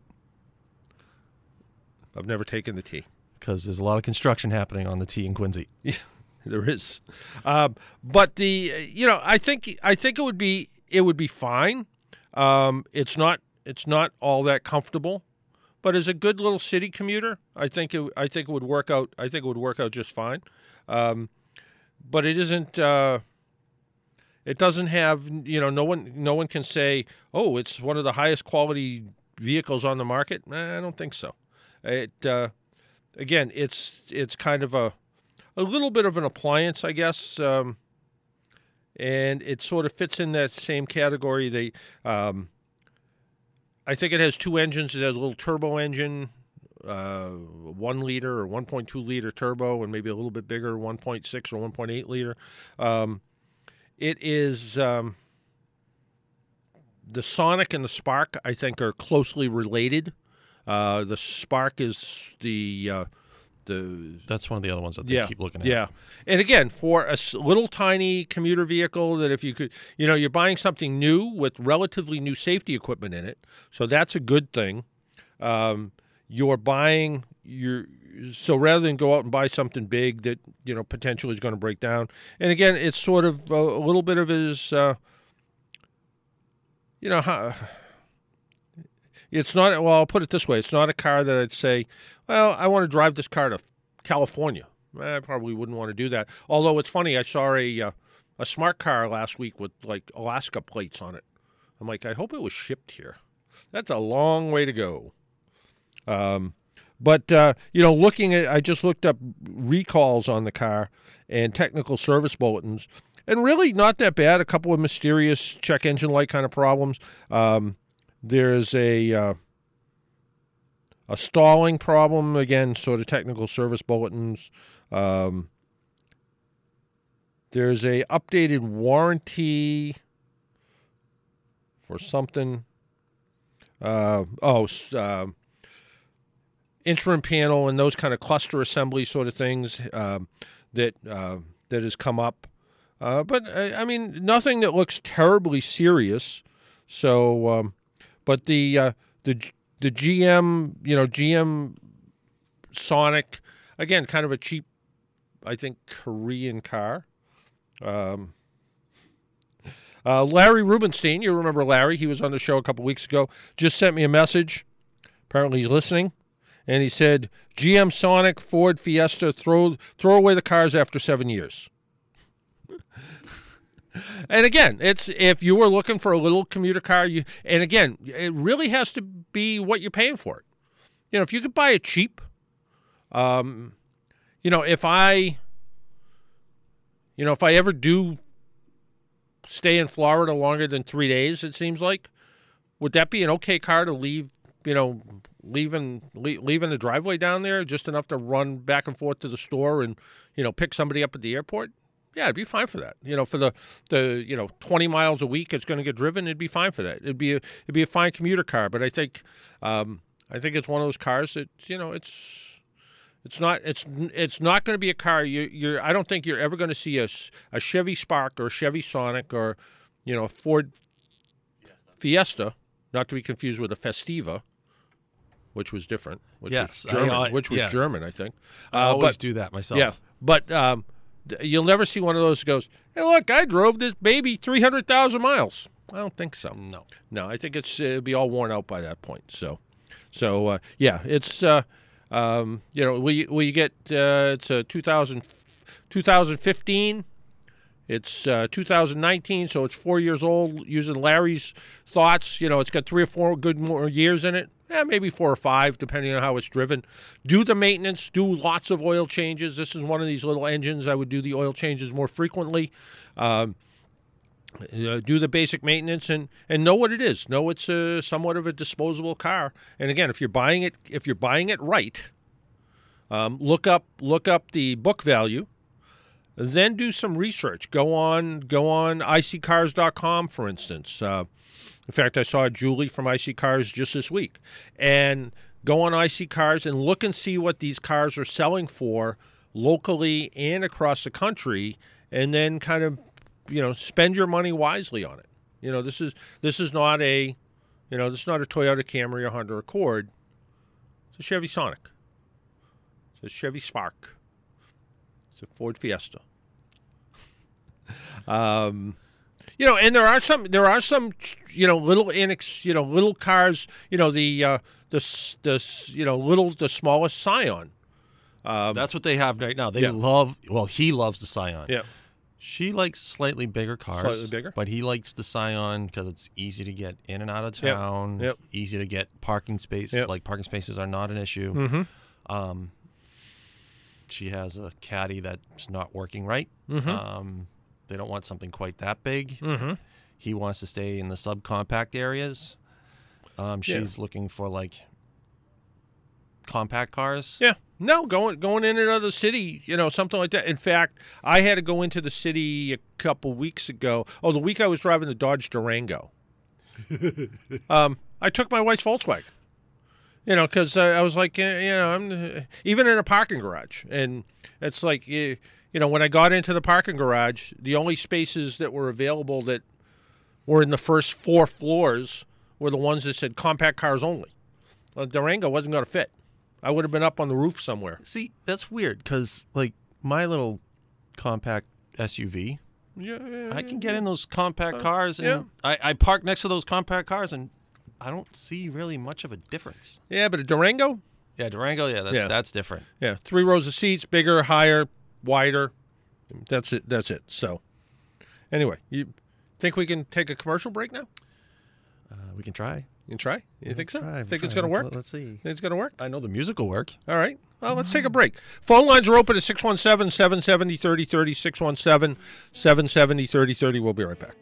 I've never taken the T. because there's a lot of construction happening on the T in Quincy. Yeah, there is. Um, but the you know I think I think it would be it would be fine. Um, it's not it's not all that comfortable, but as a good little city commuter, I think it I think it would work out. I think it would work out just fine. Um, but it isn't. Uh, it doesn't have you know no one no one can say, oh, it's one of the highest quality vehicles on the market. Eh, I don't think so. It uh, again, it's it's kind of a a little bit of an appliance, I guess, um, and it sort of fits in that same category. They, um, I think it has two engines. It has a little turbo engine, uh, one liter or one point two liter turbo, and maybe a little bit bigger, one point six or one point eight liter. Um, it is um, the Sonic and the Spark, I think, are closely related. Uh, the Spark is the uh, the That's one of the other ones that they yeah, keep looking at. yeah. And again, for a s- little tiny commuter vehicle that if you could, you know, you're buying something new with relatively new safety equipment in it, so that's a good thing. Um, you're buying your so rather than go out and buy something big that you know potentially is going to break down. And again, it's sort of a, a little bit of his, uh, you know, how. It's not, well, I'll put it this way. It's not a car that I'd say, well, I want to drive this car to California. I probably wouldn't want to do that. Although it's funny, I saw a uh, a smart car last week with like Alaska plates on it. I'm like, I hope it was shipped here. That's a long way to go. Um, but, uh, you know, looking at, I just looked up recalls on the car and technical service bulletins, and really not that bad. A couple of mysterious check engine light kind of problems. Um, There's a uh, a stalling problem, again, sort of technical service bulletins. Um, there's a updated warranty for something. Uh, oh, s- uh, instrument panel and those kind of cluster assembly sort of things um, that uh, that has come up. Uh, but, I, I mean, nothing that looks terribly serious. So... Um, But the uh, the the G M, you know, G M Sonic, again, kind of a cheap, I think, Korean car. Um, uh, Larry Rubenstein, you remember Larry? He was on the show a couple weeks ago. Just sent me a message. Apparently, he's listening, and he said, "G M Sonic, Ford Fiesta, throw throw away the cars after seven years." And again, it's if you were looking for a little commuter car, you and again, it really has to be what you're paying for it. You know, if you could buy it cheap, um, you know, if I, you know, if I ever do stay in Florida longer than three days, it seems like, would that be an okay car to leave? You know, leaving le- leaving the driveway down there just enough to run back and forth to the store and you know pick somebody up at the airport. Yeah, it'd be fine for that. You know, for the, the you know twenty miles a week it's going to get driven, it'd be fine for that. It'd be a, it'd be a fine commuter car. But I think um, I think it's one of those cars that you know it's it's not it's it's not going to be a car. You you're I don't think you're ever going to see a, a Chevy Spark or a Chevy Sonic or you know a Ford Fiesta, not to be confused with a Festiva, which was different. Which Yes, was German. I- I- which was yeah. German, I think. I Uh, always but, do that myself. Yeah, but. Um, You'll never see one of those that goes, hey, look, I drove this baby three hundred thousand miles. I don't think so. No. No, I think it's it'll be all worn out by that point. So, so uh, yeah, it's, uh, um, you know, we we get, uh, it's a two thousand, twenty fifteen. It's uh, two thousand nineteen, so it's four years old. Using Larry's thoughts, you know, it's got three or four good more years in it. Yeah, maybe four or five, depending on how it's driven. Do the maintenance. Do lots of oil changes. This is one of these little engines. I would do the oil changes more frequently. Um, uh, do the basic maintenance and, and know what it is. Know it's a, somewhat of a disposable car. And again, if you're buying it, if you're buying it right, um, look up look up the book value. then do some research. Go on, go on I C cars dot com, for instance. Uh, in fact, I saw Julie from I C Cars just this week. And go on I C Cars and look and see what these cars are selling for locally and across the country, and then kind of, you know, spend your money wisely on it. You know, this is this is not a, you know, this is not a Toyota Camry or Honda Accord. It's a Chevy Sonic. It's a Chevy Spark. It's a Ford Fiesta. um, you know, and there are some, there are some, you know, little inex, you know, little cars. You know, the uh, the the you know little the smallest Scion. Um, That's what they have right now. They yeah. love. Well, he loves the Scion. Yeah. She likes slightly bigger cars. Slightly bigger. But he likes the Scion because it's easy to get in and out of Yep. town. Yep. Easy to get parking spaces. Yep. Like parking spaces are not an issue. Mm-hmm. Um, she has a Caddy that's not working right. Mm-hmm. Um, they don't want something quite that big. Mm-hmm. He wants to stay in the subcompact areas. Um, Yeah. she's looking for like compact cars. Yeah. No, going going in and out of the city, you know, something like that. In fact, I had to go into the city a couple weeks ago. Oh, the week I was driving the Dodge Durango. um, I took my wife's Volkswagen. You know, because uh, I was like, eh, you know, I'm uh, even in a parking garage, and it's like, eh, you know, when I got into the parking garage, the only spaces that were available that were in the first four floors were the ones that said compact cars only. Well, Durango wasn't going to fit. I would have been up on the roof somewhere. See, that's weird because, like, my little compact S U V, Yeah, yeah, I can get in those compact Uh, cars, and yeah. I, I park next to those compact cars, and I don't see really much of a difference. yeah, but a Durango, Yeah, Durango, yeah, that's Yeah. that's different. yeah, three rows of seats, bigger, higher, wider. That's it. That's it. So, anyway, you think we can take a commercial break now? Uh, we can try. You can try? You think so? Try, Think it's try. going to Let's- work? Let's see. Think it's going to work? I know the music will work. All right. Well, let's take a break. Phone lines are open at six one seven, seven seven zero, three zero three zero, six one seven, seven seven zero, three zero three zero. We'll be right back.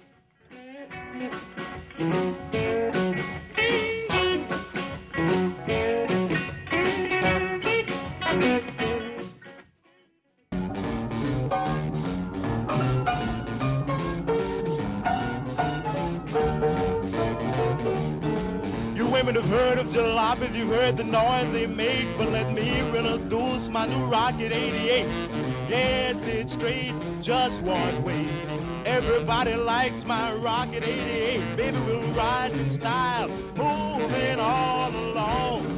You women have heard of jalopies, you've heard the noise they make, but let me introduce my new Rocket eighty-eight. Yes, it's straight, just one way. Everybody likes my Rocket eighty-eight. Baby, we'll ride in style, moving all along.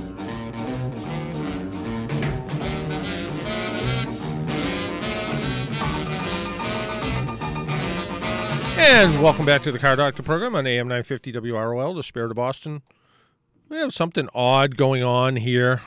And welcome back to the Car Doctor program on A M nine fifty W R O L, the Spirit of Boston. We have something odd going on here.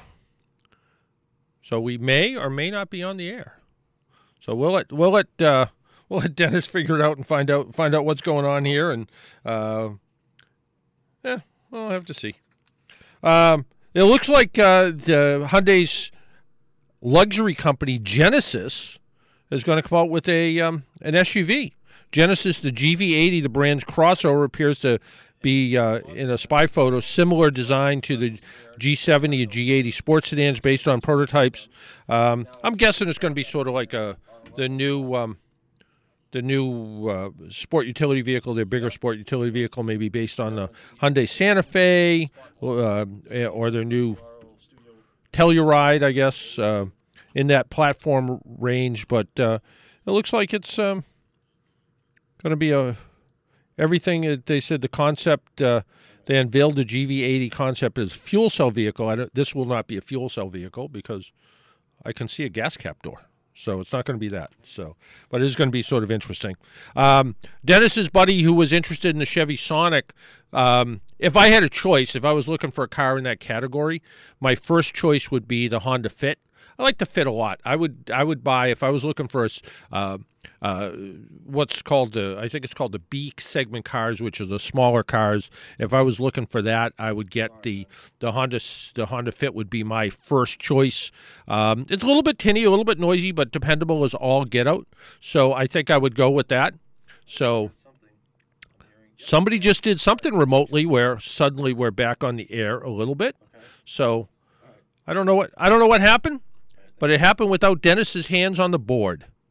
So we may or may not be on the air. So we'll let we'll let uh, we'll let Dennis figure it out and find out find out what's going on here, and uh, yeah, we'll have to see. Um, it looks like uh, the Hyundai's luxury company Genesis is going to come out with a um, an S U V. Genesis, the G V eighty, the brand's crossover, appears to be uh, in a spy photo similar design to the G seventy and G eighty sports sedans based on prototypes. Um, I'm guessing it's going to be sort of like a the new um, the new uh, sport utility vehicle, their bigger sport utility vehicle, maybe based on the Hyundai Santa Fe uh, or their new Telluride, I guess, uh, in that platform range. But uh, it looks like it's um, going to be a everything. that They said the concept. Uh, they unveiled the G V eighty concept as fuel cell vehicle. I don't, this will not be a fuel cell vehicle because I can see a gas cap door. So it's not going to be that. So, but it is going to be sort of interesting. Um, Dennis's buddy, who was interested in the Chevy Sonic, um, if I had a choice, if I was looking for a car in that category, my first choice would be the Honda Fit. I like the Fit a lot. I would I would buy if I was looking for a, uh, uh, what's called the I think it's called the B segment cars, which are the smaller cars. If I was looking for that, I would get the the Honda the Honda Fit would be my first choice. Um, it's a little bit tinny, a little bit noisy, but dependable as all get out. So I think I would go with that. So somebody just did something remotely where suddenly we're back on the air a little bit. So I don't know what I don't know what happened. But it happened without Dennis's hands on the board.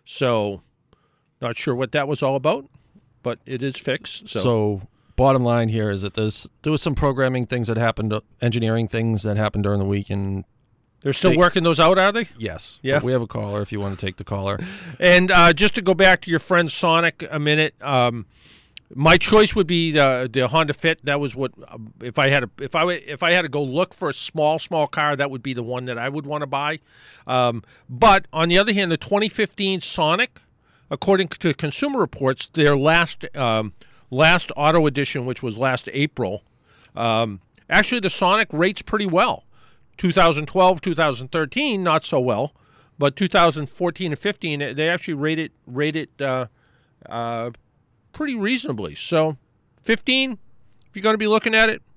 So, not sure what that was all about, but it is fixed. So, So, bottom line here is that there's there was some programming things that happened, engineering things that happened during the week, and they're still they- working those out, are they? yes, Yeah. But we have a caller if you want to take the caller. And uh, just to go back to your friend Sonic a minute, um, my choice would be the the Honda Fit. That was what um, if I had a, if I wa- if I had to go look for a small small car, that would be the one that I would want to buy. Um, but on the other hand, the twenty fifteen Sonic, according to Consumer Reports, their last um, last auto edition, which was last April, um, actually the Sonic rates pretty well. twenty twelve, twenty thirteen, not so well, but two thousand fourteen and fifteen, they actually rated rated uh, uh, pretty reasonably. So, fifteen, if you're going to be looking at it,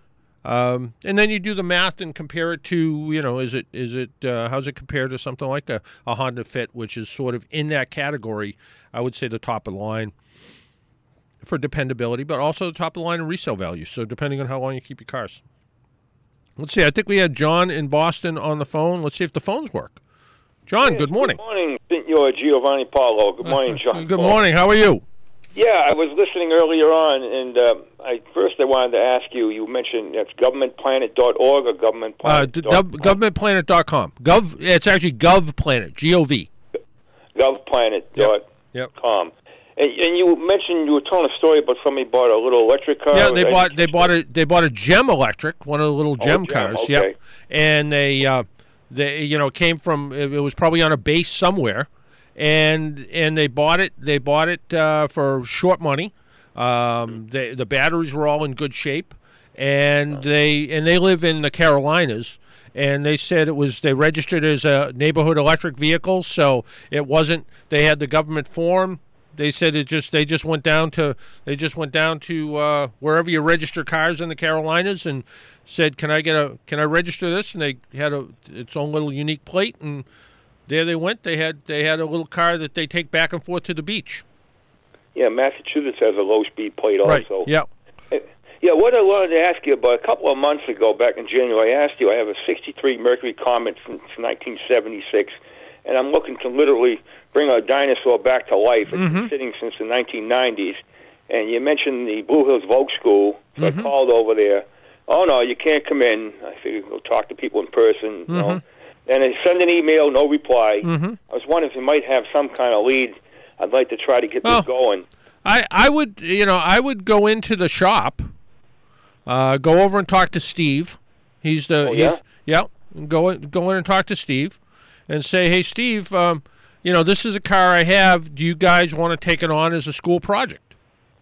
um, and then you do the math and compare it to, you know, is it is it uh, how's it compared to something like a, a Honda Fit, which is sort of in that category? I would say the top of the line for dependability, but also the top of the line in resale value. So, depending on how long you keep your cars. Let's see. I think we had John in Boston on the phone. Let's see if the phones work. John, good morning. Good morning, Senor Giovanni Paulo. Good morning, John. Good morning. How are you? Yeah, I was listening earlier on, and uh, I first I wanted to ask you. You mentioned it's government planet dot org or government Uh, planet d- dot com. gov- government planet dot com. Gov. It's actually GovPlanet. G O V. govplanet dot com. Yep. And, and you mentioned you were telling a story about somebody bought a little electric car. Yeah, they right? bought they bought a they bought a Gem Electric, one of the little Gem Gem, cars. okay. Yep. And they uh, they you know came from it was probably on a base somewhere, and and they bought it they bought it uh, for short money. Um, they, the batteries were all in good shape, and they and they live in the Carolinas. And they said it was they registered as a neighborhood electric vehicle, so it wasn't. They had the government form. They said it just they just went down to they just went down to uh, wherever you register cars in the Carolinas and said, "Can I get a can I register this?" And they had a its own little unique plate, and there they went. They had they had a little car that they take back and forth to the beach. Yeah, Massachusetts has a low-speed plate Right. also. Yeah. Yeah, what I wanted to ask you about a couple of months ago, back in January, I asked you, I have a sixty-three Mercury Comet from nineteen seventy-six, and I'm looking to literally bring a dinosaur back to life. It's Mm-hmm. been sitting since the nineteen nineties, and you mentioned the Blue Hills Vogue School, so Mm-hmm. I called over there. Oh, no, you can't come in. I figured we'll talk to people in person. You know. And I send an email, no reply. Mm-hmm. I was wondering if you might have some kind of lead. I'd like to try to get Oh. this going. I, I would you know I would go into the shop, uh, go over and talk to Steve. He's the Oh, yeah? he's, yeah. Go in, go in and talk to Steve, and say, hey Steve, um, you know this is a car I have. Do you guys want to take it on as a school project?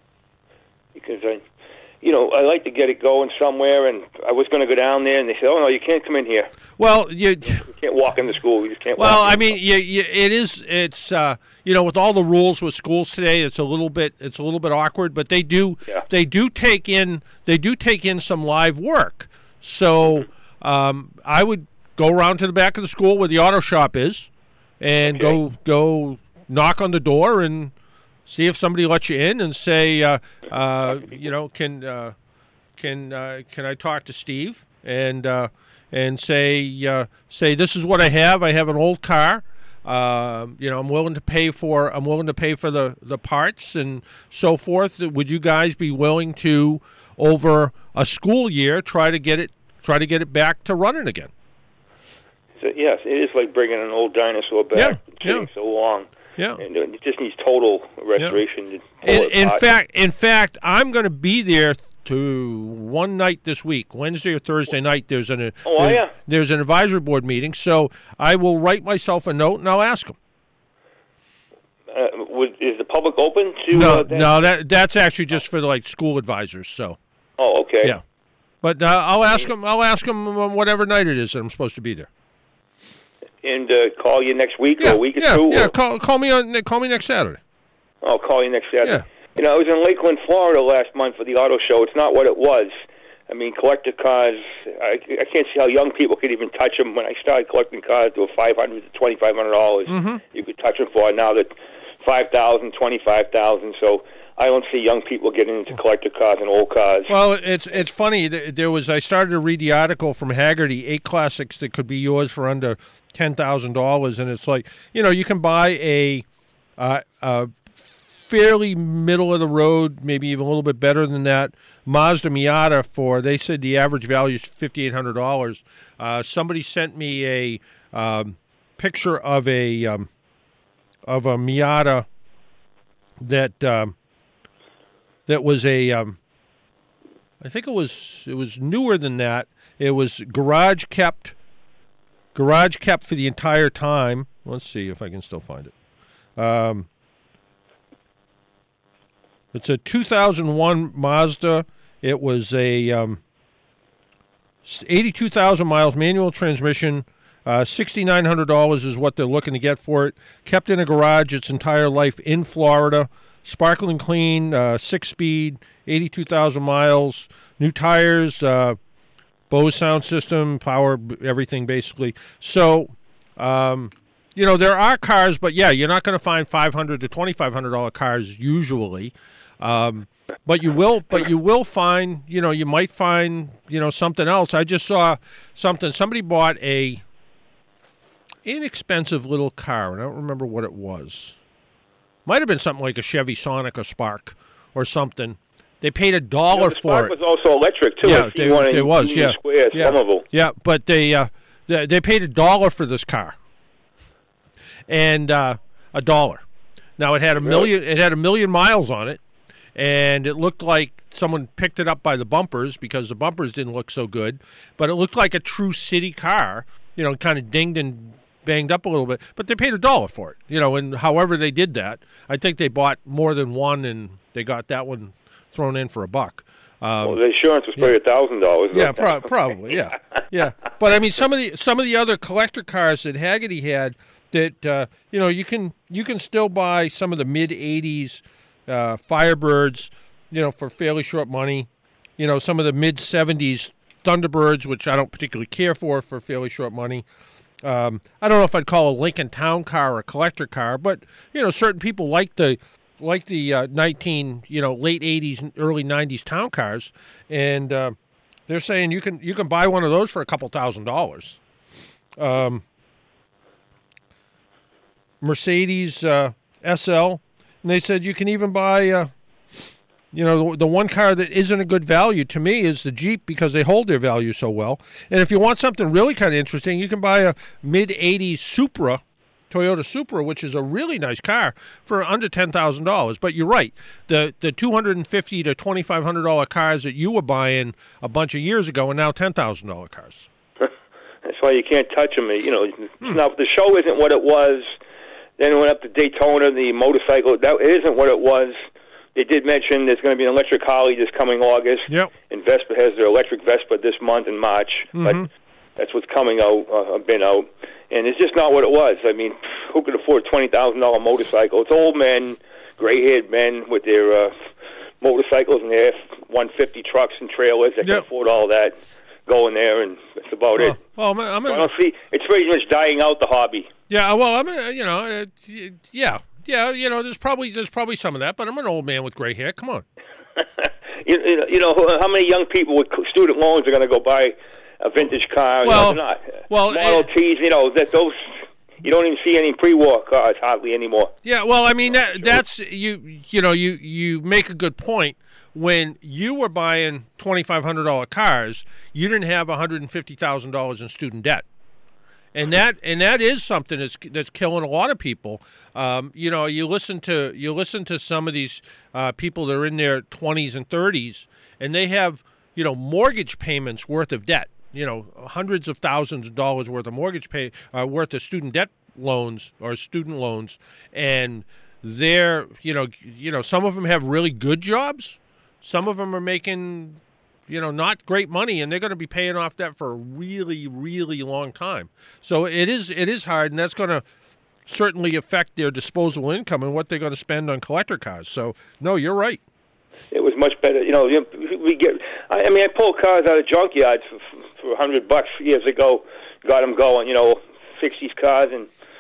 Because I, you know, I like to get it going somewhere, and I was going to go down there, and they said, "Oh no, you can't come in here. Well, you. You can't walk into school. You just can't." Well, walk I in." mean, you, you, it is. It's uh, you know, with all the rules with schools today, it's a little bit. It's a little bit awkward, but they do. Yeah. They do take in. They do take in some live work. So um, I would go around to the back of the school where the auto shop is, and Okay. go go knock on the door and see if somebody lets you in, and say, uh, uh, you know, can uh, can uh, can I talk to Steve? And uh, and say uh, say this is what I have. I have an old car. Uh, you know, I'm willing to pay for. I'm willing to pay for the, the parts and so forth. Would you guys be willing to, over a school year, try to get it try to get it back to running again? So, yes, it is like bringing an old dinosaur back. Yeah, It's sitting yeah. so long. Yeah. And uh, it just needs total restoration. To pull In, it in apart. fact, in fact, I'm going to be there to one night this week, Wednesday or Thursday night. There's an Oh, are there's, ya? there's an advisory board meeting, so I will write myself a note and I'll ask them. uh, would, is the public open to? No, uh, that? no, that that's actually just for like school advisors. So Oh, okay. yeah, but uh, I'll ask them. I'll ask them whatever night it is that I'm supposed to be there. And uh, call you next week Yeah, or a week or yeah, two. yeah. or- Call call me on call me next Saturday. I'll call you next Saturday. Yeah. You know, I was in Lakeland, Florida last month for the auto show. It's not what it was. I mean, collector cars, I, I can't see how young people could even touch them. When I started collecting cars, they were five hundred dollars to twenty-five hundred dollars Mm-hmm. you could touch them for. Now they're five thousand dollars, twenty-five thousand dollars. So I don't see young people getting into collector cars and old cars. Well, it's it's funny. Th- There was I started to read the article from Haggerty, eight classics that could be yours for under ten thousand dollars, and it's like you know you can buy a Uh, uh, fairly middle of the road, maybe even a little bit better than that. Mazda Miata for, they said the average value is five thousand eight hundred dollars. Uh, somebody sent me a um, picture of a um, of a Miata that um, that was a um, I think it was it was newer than that. It was garage kept, garage kept for the entire time. Let's see if I can still find it. Um, it's a two thousand one Mazda. It was a um, eighty-two thousand miles, manual transmission. Uh, six thousand nine hundred dollars is what they're looking to get for it. Kept in a garage its entire life in Florida. Sparkling clean, uh, six-speed, eighty-two thousand miles. New tires, uh, Bose sound system, power, everything basically. So, um, you know, there are cars, but yeah, you're not going to find five hundred dollars to twenty-five hundred dollars cars usually. Um, but you will, but you will find, you know, you might find, you know, something else. I just saw something. Somebody bought a inexpensive little car, and I don't remember what it was. Might have been something like a Chevy Sonic or Spark or something. They paid a dollar you know, the for Spark it. was also electric too. Yeah, they, one it was. Yeah, Square, yeah, some of them. yeah. But they, uh, they they paid a dollar for this car, and uh, a dollar. Now it had a Really? million. It had a million miles on it, and it looked like someone picked it up by the bumpers because the bumpers didn't look so good. But it looked like a true city car. You know, kind of dinged and banged up a little bit, but they paid a dollar for it. You know, and however they did that, I think they bought more than one, and they got that one thrown in for a buck. Um, Well, the insurance was probably a thousand dollars. yeah, pro- probably. Yeah, yeah. But I mean, some of the some of the other collector cars that Haggerty had, that uh, you know, you can you can still buy some of the mid eighties uh, Firebirds, you know, for fairly short money. You know, some of the mid seventies Thunderbirds, which I don't particularly care for, for fairly short money. Um, I don't know if I'd call a Lincoln Town Car a collector car, but you know, certain people like the like the uh, nineteen, you know, late eighties, early nineties town cars, and uh, they're saying you can you can buy one of those for a couple thousand dollars. Um, Mercedes uh, S L, and they said you can even buy, uh, you know, the, the one car that isn't a good value to me is the Jeep because they hold their value so well. And if you want something really kind of interesting, you can buy a mid eighties Supra, Toyota Supra, which is a really nice car for under ten thousand dollars. But you're right. The the two hundred fifty dollars to twenty-five hundred dollars cars that you were buying a bunch of years ago are now ten thousand dollars cars. That's why you can't touch them. You know, hmm. Now the show isn't what it was. Then it went up to Daytona, the motorcycle. That it isn't what it was. They did mention there's going to be an electric Harley this coming August. Yep. And Vespa has their electric Vespa this month in March. Mm-hmm. But that's what's coming out, uh, been out. And it's just not what it was. I mean, who could afford a twenty thousand dollars motorcycle? It's old men, gray-haired men with their uh, motorcycles and their F one fifty trucks and trailers that yep. can afford all that. Go in there, and that's about well, it. Well, I'm, I'm so I don't see. It's pretty much dying out, the hobby. Yeah, well, I'm, a, you know, uh, yeah, yeah, you know, there's probably there's probably some of that, but I'm an old man with gray hair. Come on. you, you know, you know, how many young people with student loans are going to go buy a vintage car? Well, you know, they're not. well, Model uh, Ts, you know, that those. You don't even see any pre-war cars hardly anymore. Yeah, well, I mean that that's you. You know, you you make a good point. When you were buying twenty-five hundred dollars cars, you didn't have one hundred fifty thousand dollars in student debt. And that and that is something that's that's killing a lot of people. Um, you know, you listen to you listen to some of these uh, people that are in their twenties and thirties, and they have, you know, mortgage payments worth of debt. You know, hundreds of thousands of dollars worth of mortgage pay uh, worth of student debt loans or student loans, and they're you know you know some of them have really good jobs. Some of them are making, you know, not great money, and they're going to be paying off that for a really, really long time. So it is it is hard, and that's going to certainly affect their disposable income and what they're going to spend on collector cars. So, no, you're right. It was much better. You know, we get. I mean, I pulled cars out of junkyards for for a hundred bucks years ago. Got them going. You know, fix these cars in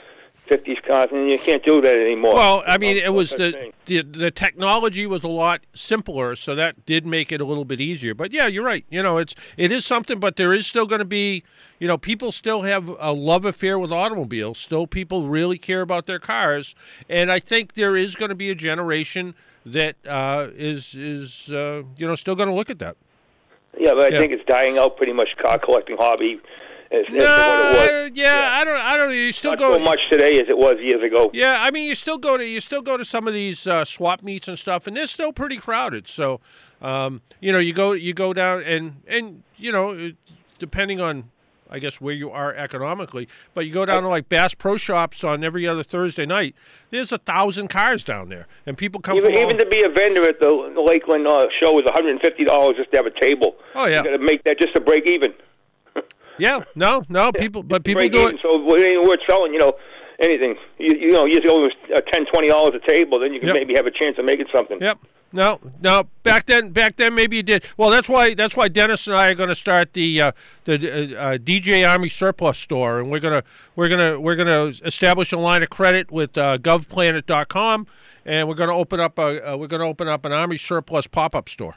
fifties cars, and you can't do that anymore. Well, I mean, No- it no was such the, thing. the the technology was a lot simpler, so that did make it a little bit easier. But yeah, you're right. You know, it's it is something, but there is still going to be, you know, people still have a love affair with automobiles. Still, people really care about their cars, and I think there is going to be a generation that uh, is is uh, you know still going to look at that. Yeah, but I Yeah. think it's dying out pretty much. Car collecting hobby as, as No, to what it was. Uh, yeah, I don't. I don't. You still Not go so much today as it was years ago. Yeah, I mean, you still go to you still go to some of these uh, swap meets and stuff, and they're still pretty crowded. So, um, you know, you go you go down and and you know, it- depending on, I guess, where you are economically, but you go down to like Bass Pro Shops on every other Thursday night. There's a thousand cars down there, and people come Even from all- even to be a vendor at the, the Lakeland uh, show is one hundred fifty dollars just to have a table. Oh, yeah. You got to make that just to break even. Yeah, no, no, people, but people break do even, it. so it ain't worth selling. You know, anything. You, you know, years ago it was uh, ten, twenty dollars a table. Then you can Yep. maybe have a chance of making something. Yep. No, no. Back then, back then, maybe you did. Well, that's why. That's why Dennis and I are going to start the uh, the uh, uh, D J Army Surplus store, and we're gonna we're gonna we're gonna establish a line of credit with uh, gov planet dot com, and we're going to open up a uh, we're going to open up an Army Surplus pop up store.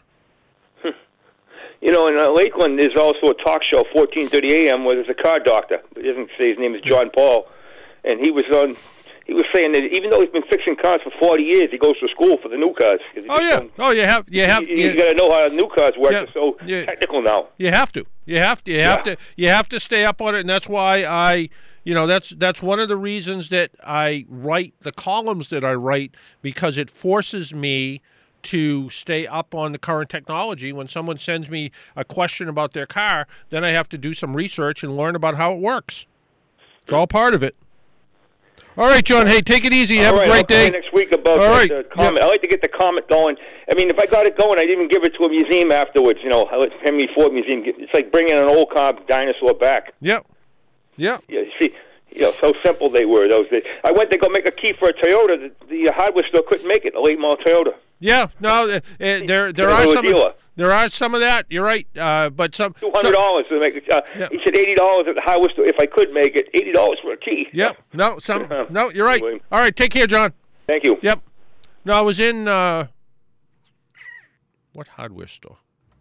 You know, in uh, Lakeland, there's also a talk show, fourteen thirty a.m., where there's a car doctor. It doesn't say his name is John Paul, and he was on. He was saying that even though he's been fixing cars for forty years, he goes to school for the new cars. 'Cause he Oh just yeah. don't- Oh, you have you have You, you, got to know how new cars work. Yeah, They're so yeah. technical now. you have to you have to you have Yeah. to you have to stay up on it, and that's why I. You know, that's that's one of the reasons that I write the columns that I write, because it forces me to stay up on the current technology. When someone sends me a question about their car, then I have to do some research and learn about how it works. It's all part of it. All right, John. Hey, take it easy. Have All right, a great I'll call day. you next week about All that, right, uh, comment. yeah. I like to get the comment going. I mean, if I got it going, I'd even give it to a museum afterwards. You know, I let Henry Ford Museum. Get, it's like bringing an old car dinosaur back. Yep. Yep. Yeah, you see, you know, so simple they were those days. I went to go make a key for a Toyota. The, the hardware store couldn't make it. A late model Toyota. Yeah. No. Uh, uh, there there You're are a some. dealer. There are some of that. You're right. Uh, but some. Two hundred dollars to make it. Uh, Yeah. He said eighty dollars at the hardware store if I could make it. Eighty dollars for a key. Yep. No. Some. No. You're right. Anyway. All right. Take care, John. Thank you. Yep. No, I was in uh, what hardware store?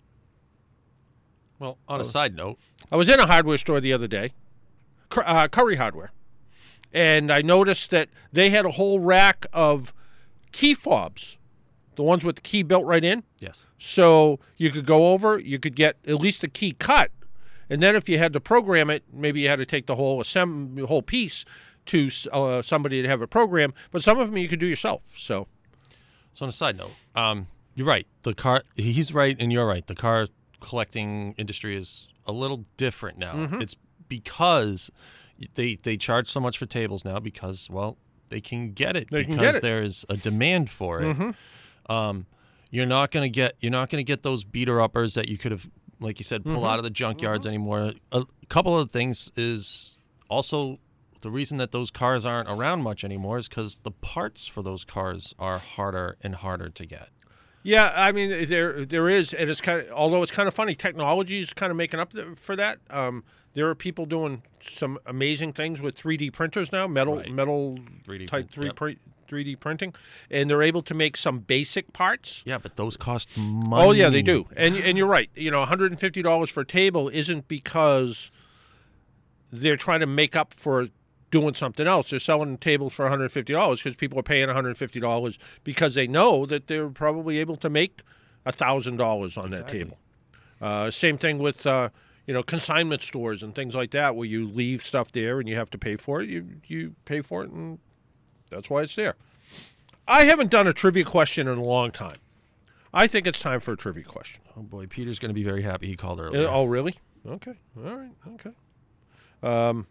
Well, on a side note, I was in a hardware store the other day, Cur- uh, Curry Hardware, and I noticed that they had a whole rack of key fobs, the ones with the key built right in. yes. So you could go over, you could get at least the key cut, and then if you had to program it, maybe you had to take the whole assemb- the whole piece to uh, somebody to have it programmed. But some of them you could do yourself. So So on a side note, um, you're right. The car, he's right, and you're right. The car collecting industry is a little different now. Mm-hmm. It's because they they charge so much for tables now because, well, they can get it They can because get it. there is a demand for it. Mm-hmm. Um, you're not gonna get you're not gonna get those beater uppers that you could have, like you said, pull Mm-hmm. out of the junkyards anymore. A couple of things is also. The reason that those cars aren't around much anymore is because the parts for those cars are harder and harder to get. yeah, I mean there there is, and it's kind of, although it's kind of funny, technology is kind of making up th- for that. Um, there are people doing some amazing things with three D printers now, metal Right. metal three D type print, three yep. print. three D printing, and they're able to make some basic parts. Yeah, but those cost money. Oh yeah, they do, and and you're right. You know, one hundred fifty dollars for a table isn't because they're trying to make up for doing something else. They're selling tables for one hundred fifty dollars because people are paying one hundred fifty dollars because they know that they're probably able to make one thousand dollars on Exactly. that table. Uh, same thing with uh, you know, consignment stores and things like that, where you leave stuff there and you have to pay for it. You you pay for it, and that's why it's there. I haven't done a trivia question in a long time. I think it's time for a trivia question. Oh boy, Peter's going to be very happy he called Uh, earlier. oh, really? Okay. All right. Okay. Um,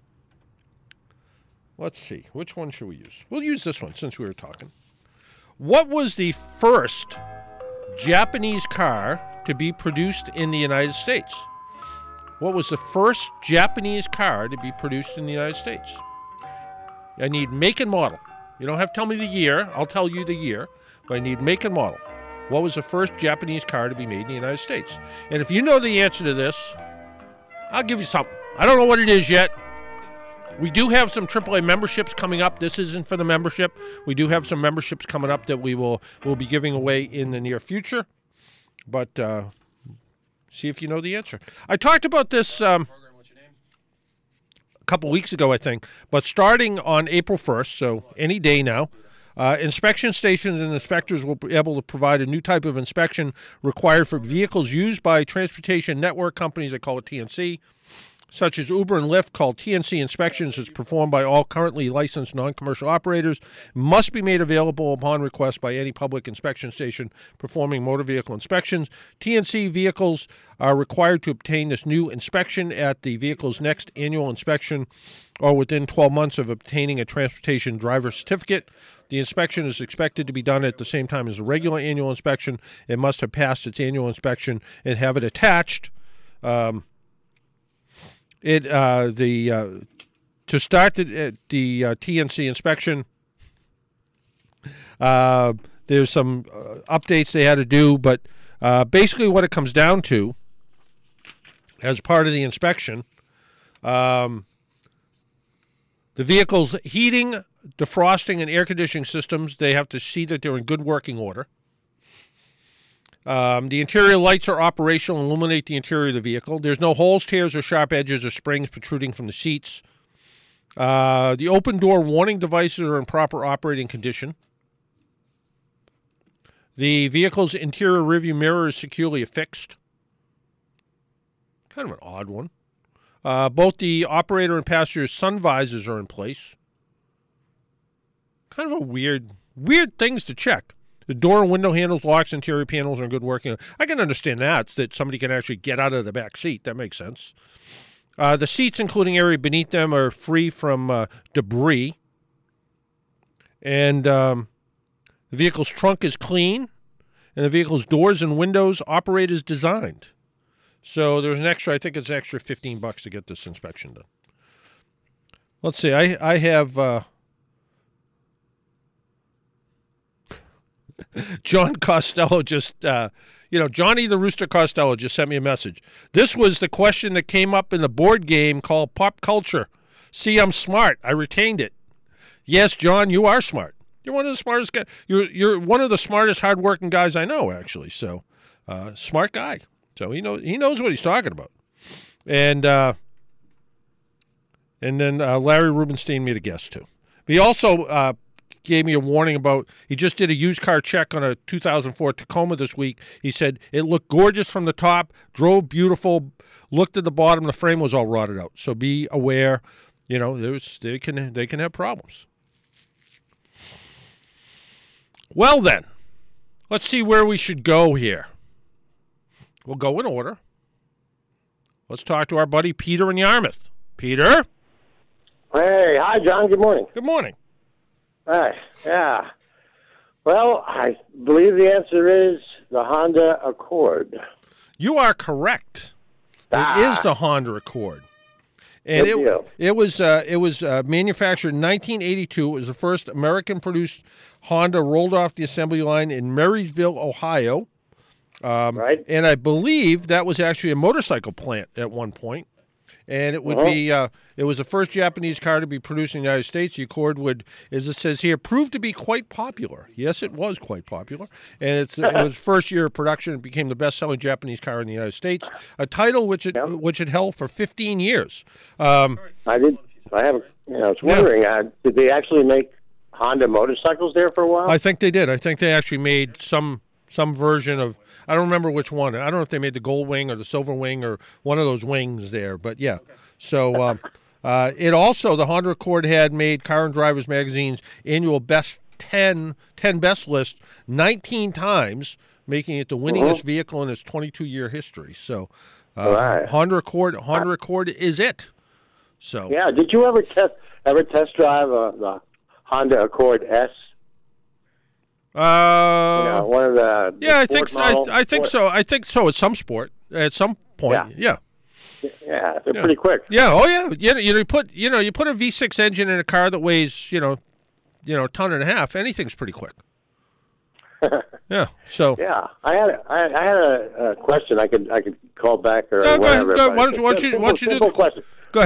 let's see. Which one should we use? We'll use this one since we were talking. What was the first Japanese car to be produced in the United States? What was the first Japanese car to be produced in the United States? I need make and model. You don't have to tell me the year. I'll tell you the year. But I need make and model. What was the first Japanese car to be made in the United States? And if you know the answer to this, I'll give you something. I don't know what it is yet, We do have some triple A memberships coming up. This isn't for the membership. We do have some memberships coming up that we will will be giving away in the near future. But uh, see if you know the answer. I talked about this um, a couple weeks ago, I think. But starting on April first, so any day now, uh, inspection stations and inspectors will be able to provide a new type of inspection required for vehicles used by transportation network companies, they call it T N C, such as Uber and Lyft, called T N C inspections. It's performed by all currently licensed non-commercial operators, must be made available upon request by any public inspection station performing motor vehicle inspections. T N C vehicles are required to obtain this new inspection at the vehicle's next annual inspection or within twelve months of obtaining a transportation driver certificate. The inspection is expected to be done at the same time as a regular annual inspection. It must have passed its annual inspection and have it attached. Um, It uh, the uh, to start the, the uh, T N C inspection. Uh, there's some uh, updates they had to do, but uh, basically what it comes down to, as part of the inspection, um, the vehicle's heating, defrosting, and air conditioning systems, they have to see that they're in good working order. Um, the interior lights are operational and illuminate the interior of the vehicle. There's no holes, tears, or sharp edges or springs protruding from the seats. Uh, the open door warning devices are in proper operating condition. The vehicle's interior rearview mirror is securely affixed. Kind of an odd one. Uh, both the operator and passenger's sun visors are in place. Kind of a weird, weird things to check. The door and window handles, locks, interior panels are in good working. I can understand that, that somebody can actually get out of the back seat. That makes sense. Uh, the seats, including area beneath them, are free from uh, debris. And um, the vehicle's trunk is clean. And the vehicle's doors and windows operate as designed. So there's an extra, I think it's extra fifteen bucks to get this inspection done. Let's see, I, I have... Uh, John Costello just, uh, you know, Johnny the Rooster Costello just sent me a message. This was the question that came up in the board game called Pop Culture. See, I'm smart. I retained it. Yes, John, you are smart. You're one of the smartest guys. You're you're one of the smartest, hardworking guys I know, actually. So, uh, smart guy. So he knows he knows what he's talking about. And uh, and then uh, Larry Rubenstein made a guess too. But he also uh, gave me a warning about, he just did a used car check on a two thousand four Tacoma this week. He said it looked gorgeous from the top, drove beautiful, looked at the bottom, the frame was all rotted out. So be aware, you know, there's they can they can have problems. Well then, let's see where we should go here. We'll go in order. Let's talk to our buddy Peter in Yarmouth. Peter? Hey, hi, John. Good morning. Good morning. Hi. Yeah. Well, I believe the answer is the Honda Accord. You are correct. Ah. It is the Honda Accord. And Good it, deal. it was uh, it was uh, manufactured in nineteen eighty-two. It was the first American-produced Honda rolled off the assembly line in Marysville, Ohio. Um, right. And I believe that was actually a motorcycle plant at one point. And it would Uh-huh. be, uh, it was the first Japanese car to be produced in the United States. The Accord would, as it says here, prove to be quite popular. Yes, it was quite popular. And it's, it was first year of production. It became the best-selling Japanese car in the United States, a title which it, Yep. which it held for fifteen years. Um, I did. I have. You know, I was wondering, uh, did they actually make Honda motorcycles there for a while? I think they did. I think they actually made some some version of, I don't remember which one. I don't know if they made the gold wing or the silver wing or one of those wings there, but yeah. So um, uh, it also, the Honda Accord had made Car and Drivers Magazine's annual best ten, ten best list nineteen times, making it the winningest Uh-huh. vehicle in its twenty-two year history. So uh, Right. Honda Accord, Honda Accord is it. So Yeah. Did you ever test ever test drive uh, the Honda Accord S? Uh, You know, one of the, the yeah, I sport think I, model- I think sport- so. I think so. At some sport, at some point, yeah. Yeah. Yeah, they're Yeah. pretty quick. Yeah, oh yeah. You know, you know, you put you know, you put a V six engine in a car that weighs, you know, you know, a ton and a half. Anything's pretty quick. Yeah. So. Yeah, I had a, I, I had a, a question. I could I could call back or No, go ahead. whatever. Go, but why don't you- why don't it's a you- why don't you do simple the- question? Go ahead.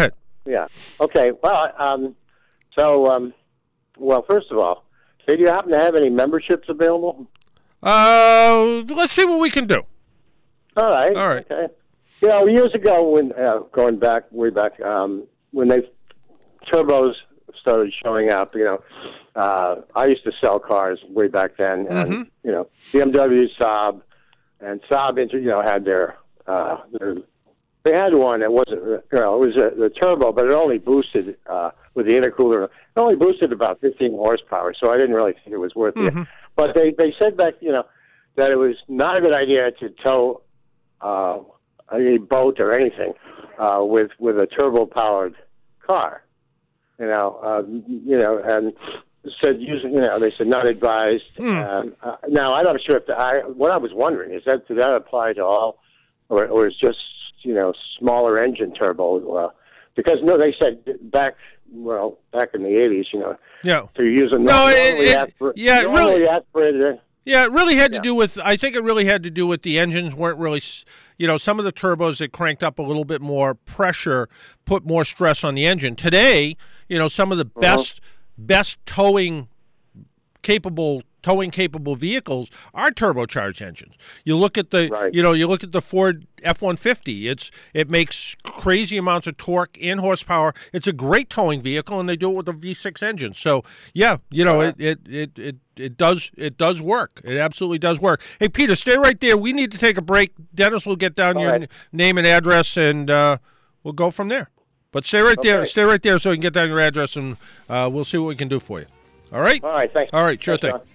Yeah. Okay. Well, um, so, um, well, first of all, so do you happen to have any memberships available? Uh, let's see what we can do. All right. All right. Okay. You know, years ago, when uh, going back way back, um, when they turbos started showing up, you know, uh, I used to sell cars way back then, and Mm-hmm. you know, B M W, Saab, and Saab, you know, had their, uh, their they had one that wasn't, you know, it was a, the turbo, but it only boosted uh, with the intercooler. It only boosted about fifteen horsepower, so I didn't really think it was worth Mm-hmm. it. But they they said back, you know, that it was not a good idea to tow uh, a boat or anything uh, with with a turbo powered car. You know, uh, you know, and said using, you know, they said not advised. Mm. Um, uh, now I'm not sure if the, I what I was wondering is that did that apply to all, or or is just you know smaller engine turbo? Uh, because no, they said back well back in the eighties, you know, Yeah. to use a No, it- normally it- aspir- yeah, it normally really- aspirated. Yeah, it really had to Yeah. do with. I think it really had to do with the engines weren't really, s- you know, some of the turbos that cranked up a little bit more pressure put more stress on the engine. Today, you know, some of the best best towing capable towing capable vehicles are turbocharged engines. You look at the, Right. you know, you look at the Ford F one fifty. It's it makes crazy amounts of torque and horsepower. It's a great towing vehicle, and they do it with a V six engine. So yeah, you know, it it it it it does it does work. It absolutely does work. Hey, Peter, stay right there. We need to take a break. Dennis will get down All your right. n- name and address, and uh, we'll go from there. But stay right there. Okay. Stay right there, so we can get down your address, and uh, we'll see what we can do for you. All right. All right, thanks. All right, sure Thanks, thing. John.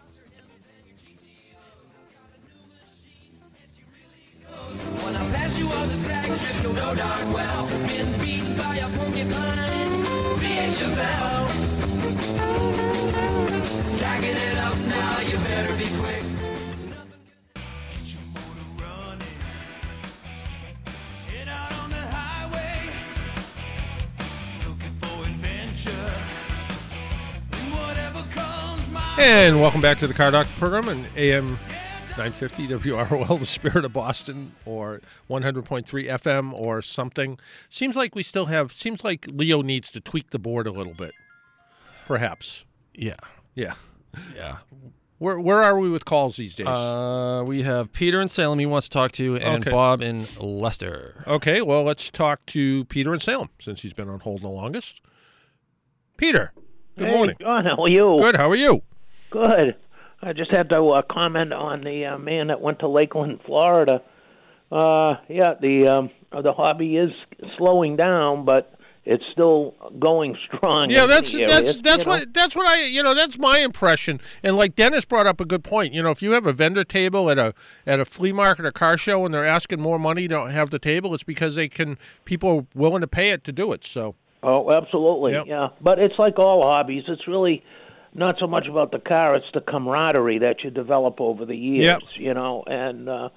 When I pass you on the drag strip, you'll know darn well. Been beaten by a porcupine, B A Chevelle. Jacking it up now, you better be quick. Get your motor running. Head out on the highway. Looking for adventure. And whatever comes my And welcome back to the Car Doctor program on A M nine fifty W R O L, the Spirit of Boston, or one hundred point three F M or something. Seems like we still have, seems like Leo needs to tweak the board a little bit. Perhaps. Yeah. Yeah. Yeah. Where where are we with calls these days? Uh, we have Peter in Salem. He wants to talk to you, and Okay. Bob in Leicester. okay, well, let's talk to Peter in Salem, since he's been on hold the longest. Peter, good Hey, morning. John, how are you? Good, how are you? Good. I just had to uh, comment on the uh, man that went to Lakeland, Florida. Uh, yeah, the um, the hobby is slowing down, but it's still going strong. Yeah, in that's many that's areas, that's you know. what that's what I you know that's my impression. And like Dennis brought up a good point. You know, if you have a vendor table at a at a flea market or car show and they're asking more money to have the table, it's because they can people are willing to pay it to do it. So Oh, absolutely, Yep. yeah. But it's like all hobbies. It's really not so much about the car; it's the camaraderie that you develop over the years. Yep. You know, and uh,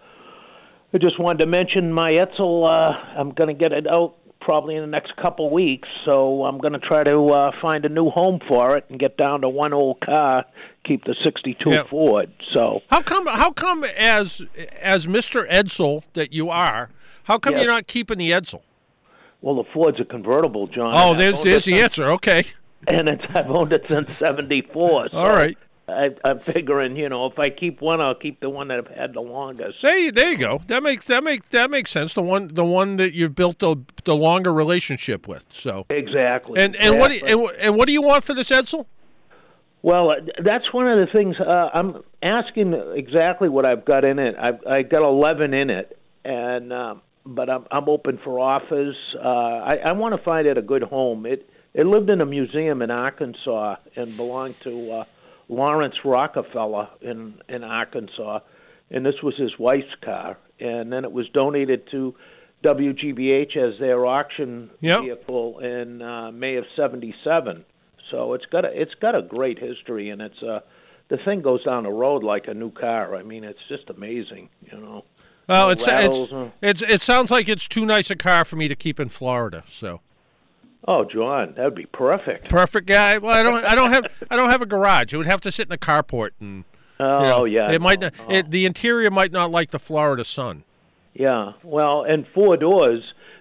I just wanted to mention my Etzel. Uh, I'm going to get it out probably in the next couple weeks, so I'm going to try to uh, find a new home for it and get down to one old car, keep the sixty-two Yep. Ford. So how come how come as as Mister Edsel that you are, how come Yes. you're not keeping the Edsel? well, the Ford's a convertible, John. Oh, and I've there's owned there's it the since- answer. Okay, And it's, I've owned it since seventy-four. So all right. I, I'm figuring, you know, if I keep one, I'll keep the one that I've had the longest. There, you- there you go. That makes that makes that makes sense. The one the one that you've built the the longer relationship with. So Exactly. and and what do you, exactly. and, and what do you want for this Edsel? Well, uh, that's one of the things. Uh, I'm asking exactly what I've got in it. I've I got eleven in it, and um, but I'm I'm open for offers. Uh, I I want to find it a good home. It it lived in a museum in Arkansas and belonged to uh, Lawrence Rockefeller in in Arkansas, and this was his wife's car. And then it was donated to W G B H as their auction Yep. vehicle in uh, May of seventy-seven. So it's got a it's got a great history, and it's uh the thing goes down the road like a new car. I mean, it's just amazing, you know. Well, No it's rattles, it's, huh? it's it sounds like it's too nice a car for me to keep in Florida. So Oh, John, that'd be perfect. perfect guy. Well, I don't I don't have I don't have a garage. It would have to sit in a carport, and Oh, you know, yeah. it might no, not, no. it, the interior might not like the Florida sun. Yeah. Well, and four doors,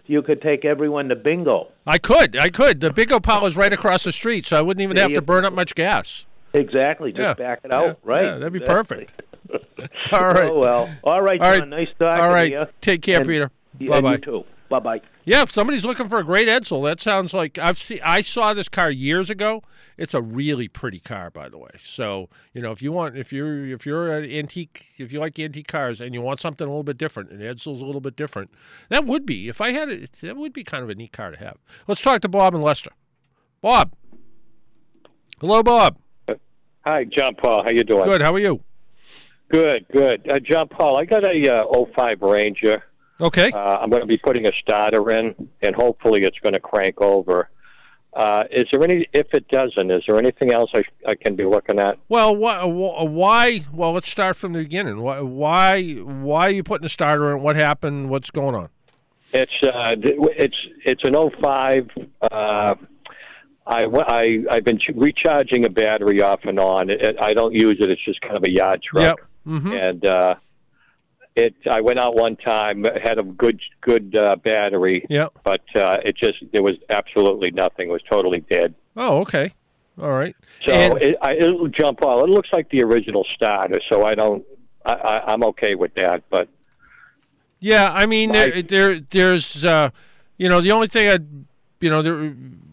you could take everyone to bingo. I could, I could. The bingo parlor's right across the street, so I wouldn't even There have you to burn go. up much gas. Exactly. Just Yeah. back it out, Yeah. right? Yeah, that'd be Exactly. perfect. All right. Oh, well. All right, All John. right. Nice talking All right. to you. Take care, And- Peter. Yeah, Bye-bye. you too. Bye-bye. Yeah, if somebody's looking for a great Edsel, that sounds like I've seen. I saw this car years ago. It's a really pretty car, by the way. So you know, if you want, if you're if you're an antique, if you like antique cars and you want something a little bit different, and Edsel's a little bit different, that would be. If I had it, that would be kind of a neat car to have. Let's talk to Bob and Lester. Bob. Hello, Bob. Hi, John Paul. How you doing? Good. How are you? Good, good. Uh, John Paul, I got a uh, oh five Ranger. Okay. Uh, I'm going to be putting a starter in, and hopefully it's going to crank over. Uh, is there any? If it doesn't, is there anything else I, I can be looking at? Well, why, why? Well, let's start from the beginning. Why? Why, why are you putting a starter in? What happened? What's going on? It's uh, it's it's an oh five. Uh, I, I I've been ch- recharging a battery off and on. It, I don't use it. It's just kind of a yard truck. Yep. Mm-hmm. And uh, it. I went out one time, had a good good uh, battery. Yep. But uh, it just there was absolutely nothing. It was totally dead. Oh, okay. All right. So And- it, I, it'll jump all. It looks like the original starter. So I don't. I, I, I'm okay with that. But Yeah, I mean, there, there, there's, uh, you know, the only thing I, you know, there,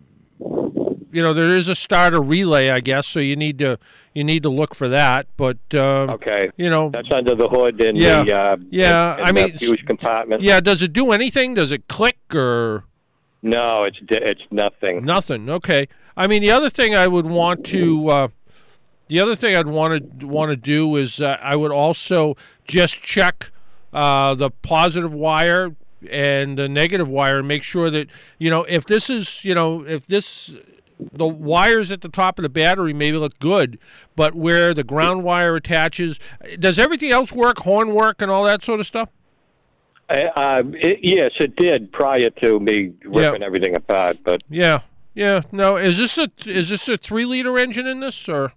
you know, there is a starter relay, I guess. So you need to, you need to look for that. But um, okay, you know, that's under the hood and yeah, the uh, yeah. and, I and mean, refuse compartment. yeah. Does it do anything? Does it click or? No, it's it's nothing. Nothing. Okay. I mean, the other thing I would want to, uh, the other thing I'd want to want to do is uh, I would also just check uh, the positive wire and the negative wire and make sure that, you know, if this is, you know, if this, the wires at the top of the battery maybe look good, but where the ground wire attaches, does everything else work, horn work and all that sort of stuff? Uh, uh, it, yes, it did prior to me ripping Yeah. everything apart. But Yeah. Yeah. No, is this a, is this a three liter engine in this or?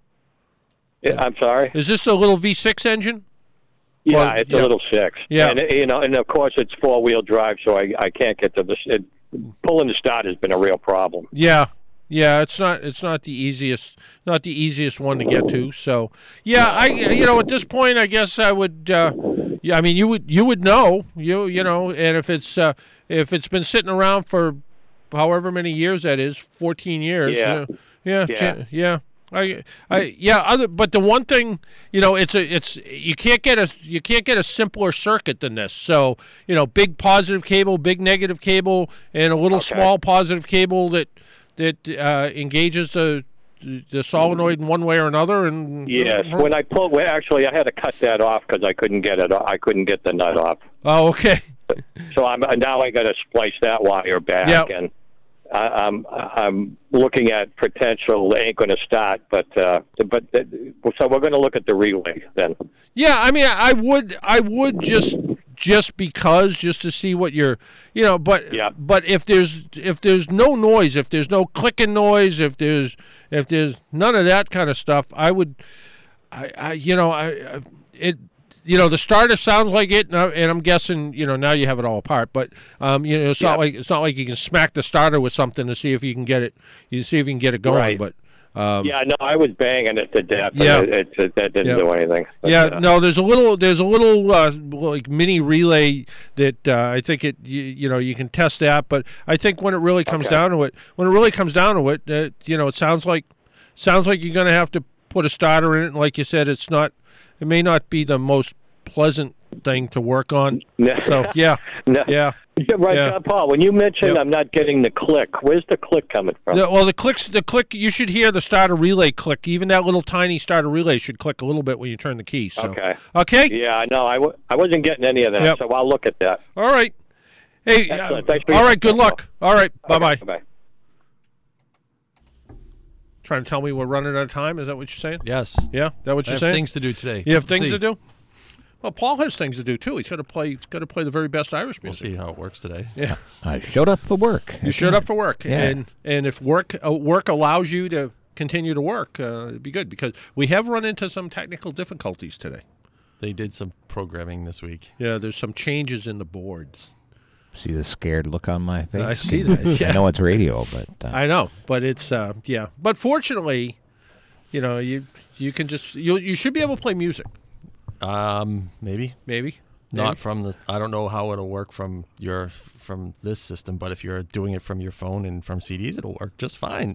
I'm sorry. Is this a little V six engine? Yeah, Well, it's yeah. a little six. Yeah. and you know, and of course it's four wheel drive, so I I can't get to the it, pulling the start has been a real problem. Yeah, yeah. It's not. It's not the easiest. Not the easiest one to get to. So, yeah. I. You know, at this point, I guess I would. Uh, yeah. I mean, you would. You would know. You. You know, and if it's. Uh, if it's been sitting around for, however many years that is, fourteen years. Yeah. Uh, yeah. Yeah. Yeah. yeah. I, I, yeah. Other, but the one thing, you know, it's a, it's you can't get a, you can't get a simpler circuit than this. So, you know, big positive cable, big negative cable, and a little Okay. small positive cable that that uh, engages the the solenoid in one way or another. And Yes, when I pulled, well, actually I had to cut that off because I couldn't get it. I couldn't get the nut off. Oh, okay. So I'm now I got to splice that wire back, Yep. and I, I'm I'm looking at potential. It ain't going to start, but uh, but so we're going to look at the relay then. Yeah, I mean, I would, I would just, just because, just to see what you're, you know, but, Yeah. but if there's, if there's no noise, if there's no clicking noise, if there's, if there's none of that kind of stuff, I would, I, I you know, I, I it, you know, the starter sounds like it, and, I, and I'm guessing, you know, now you have it all apart, but, um, you know, it's Yeah. not like it's not like you can smack the starter with something to see if you can get it, you see if you can get it going, Right. but. Um, Yeah, no, I was banging it to death. and Yeah. it, it, it, that didn't Yeah. do anything. But, Yeah, uh, no, there's a little, there's a little uh, like mini relay that uh, I think it, you, you know, you can test that. But I think when it really comes Okay. down to it, when it really comes down to it, uh, you know, it sounds like, sounds like you're going to have to put a starter in it. And like you said, it's not, it may not be the most pleasant thing to work on. So yeah, No. yeah. Yeah, right, Yeah. John Paul. When you mentioned Yep. I'm not getting the click, where's the click coming from? The, well, the clicks, the click, you should hear the starter relay click. Even that little tiny starter relay should click a little bit when you turn the key. So. Okay. Okay. Yeah, I know. I, w- I wasn't getting any of that, Yep. so I'll look at that. All right. Hey. Excellent. uh, Thanks for all your right. Good time, luck. All right. Bye bye. Okay, bye-bye. Trying to tell me we're running out of time? Is that what you're saying? Yes. Yeah. That what I you're have saying? things to do today. You have We'll things see. to do. Well, Paul has things to do too. He's got to play. He's got to play the very best Irish We'll music. see how it works today. Yeah. I showed up for work. You showed up for work, Yeah. and and if work uh, work allows you to continue to work, uh, it'd be good because we have run into some technical difficulties today. They did some programming this week. Yeah, there's some changes in the boards. See the scared look on my face? I see that. Yeah. I know it's radio, but uh, I know, but it's uh, yeah. But fortunately, you know, you you can just you you should be able to play music. Um, maybe, maybe not maybe. from the. I don't know how it'll work from your from this system, but if you're doing it from your phone and from C Ds, it'll work just fine.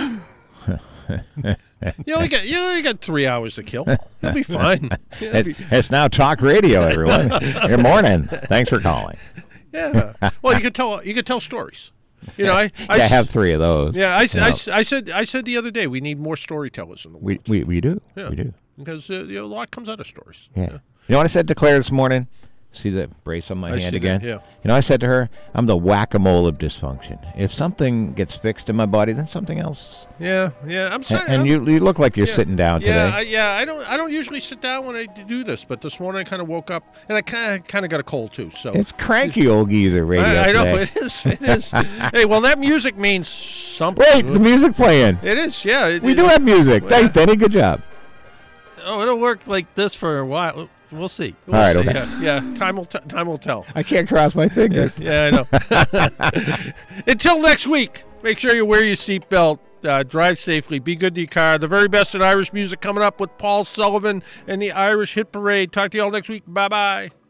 You only got you only got three hours to kill. You'll be fine. You'll it, be- it's now talk radio, everyone. Good morning. Thanks for calling. Yeah. Well, you could tell you could tell stories. You know, I I, yeah, I s- have three of those. Yeah, I, s- You I know. s- I said I said the other day we need more storytellers in the world. we, we we do. Yeah. We do. Because uh, you know, a lot comes out of stories. Yeah. You know what I said to Claire this morning? See the brace on my I hand see again? that, yeah. You know, I said to her, I'm the whack-a-mole of dysfunction. If something gets fixed in my body, then something else. Yeah, yeah. I'm A- sorry. And, I'm- you you look like you're yeah, sitting down yeah, today. I, yeah. I don't. I don't usually sit down when I do this, but this morning I kind of woke up and I kind of kind of got a cold too. So It's cranky old geezer radio I, I know today. it is. It is. Hey, well, that music means something. Wait, the music playing. It is. Yeah. It, We it- do have music. Thanks, Denny. Good job. Oh, it'll work like this for a while. We'll see. We'll All right, see, okay. Yeah, yeah. Time will t- time will tell. I can't cross my fingers. Yeah, I know. Until next week, make sure you wear your seatbelt, uh, drive safely, be good to your car. The very best in Irish music coming up with Paul Sullivan and the Irish Hit Parade. Talk to you all next week. Bye bye.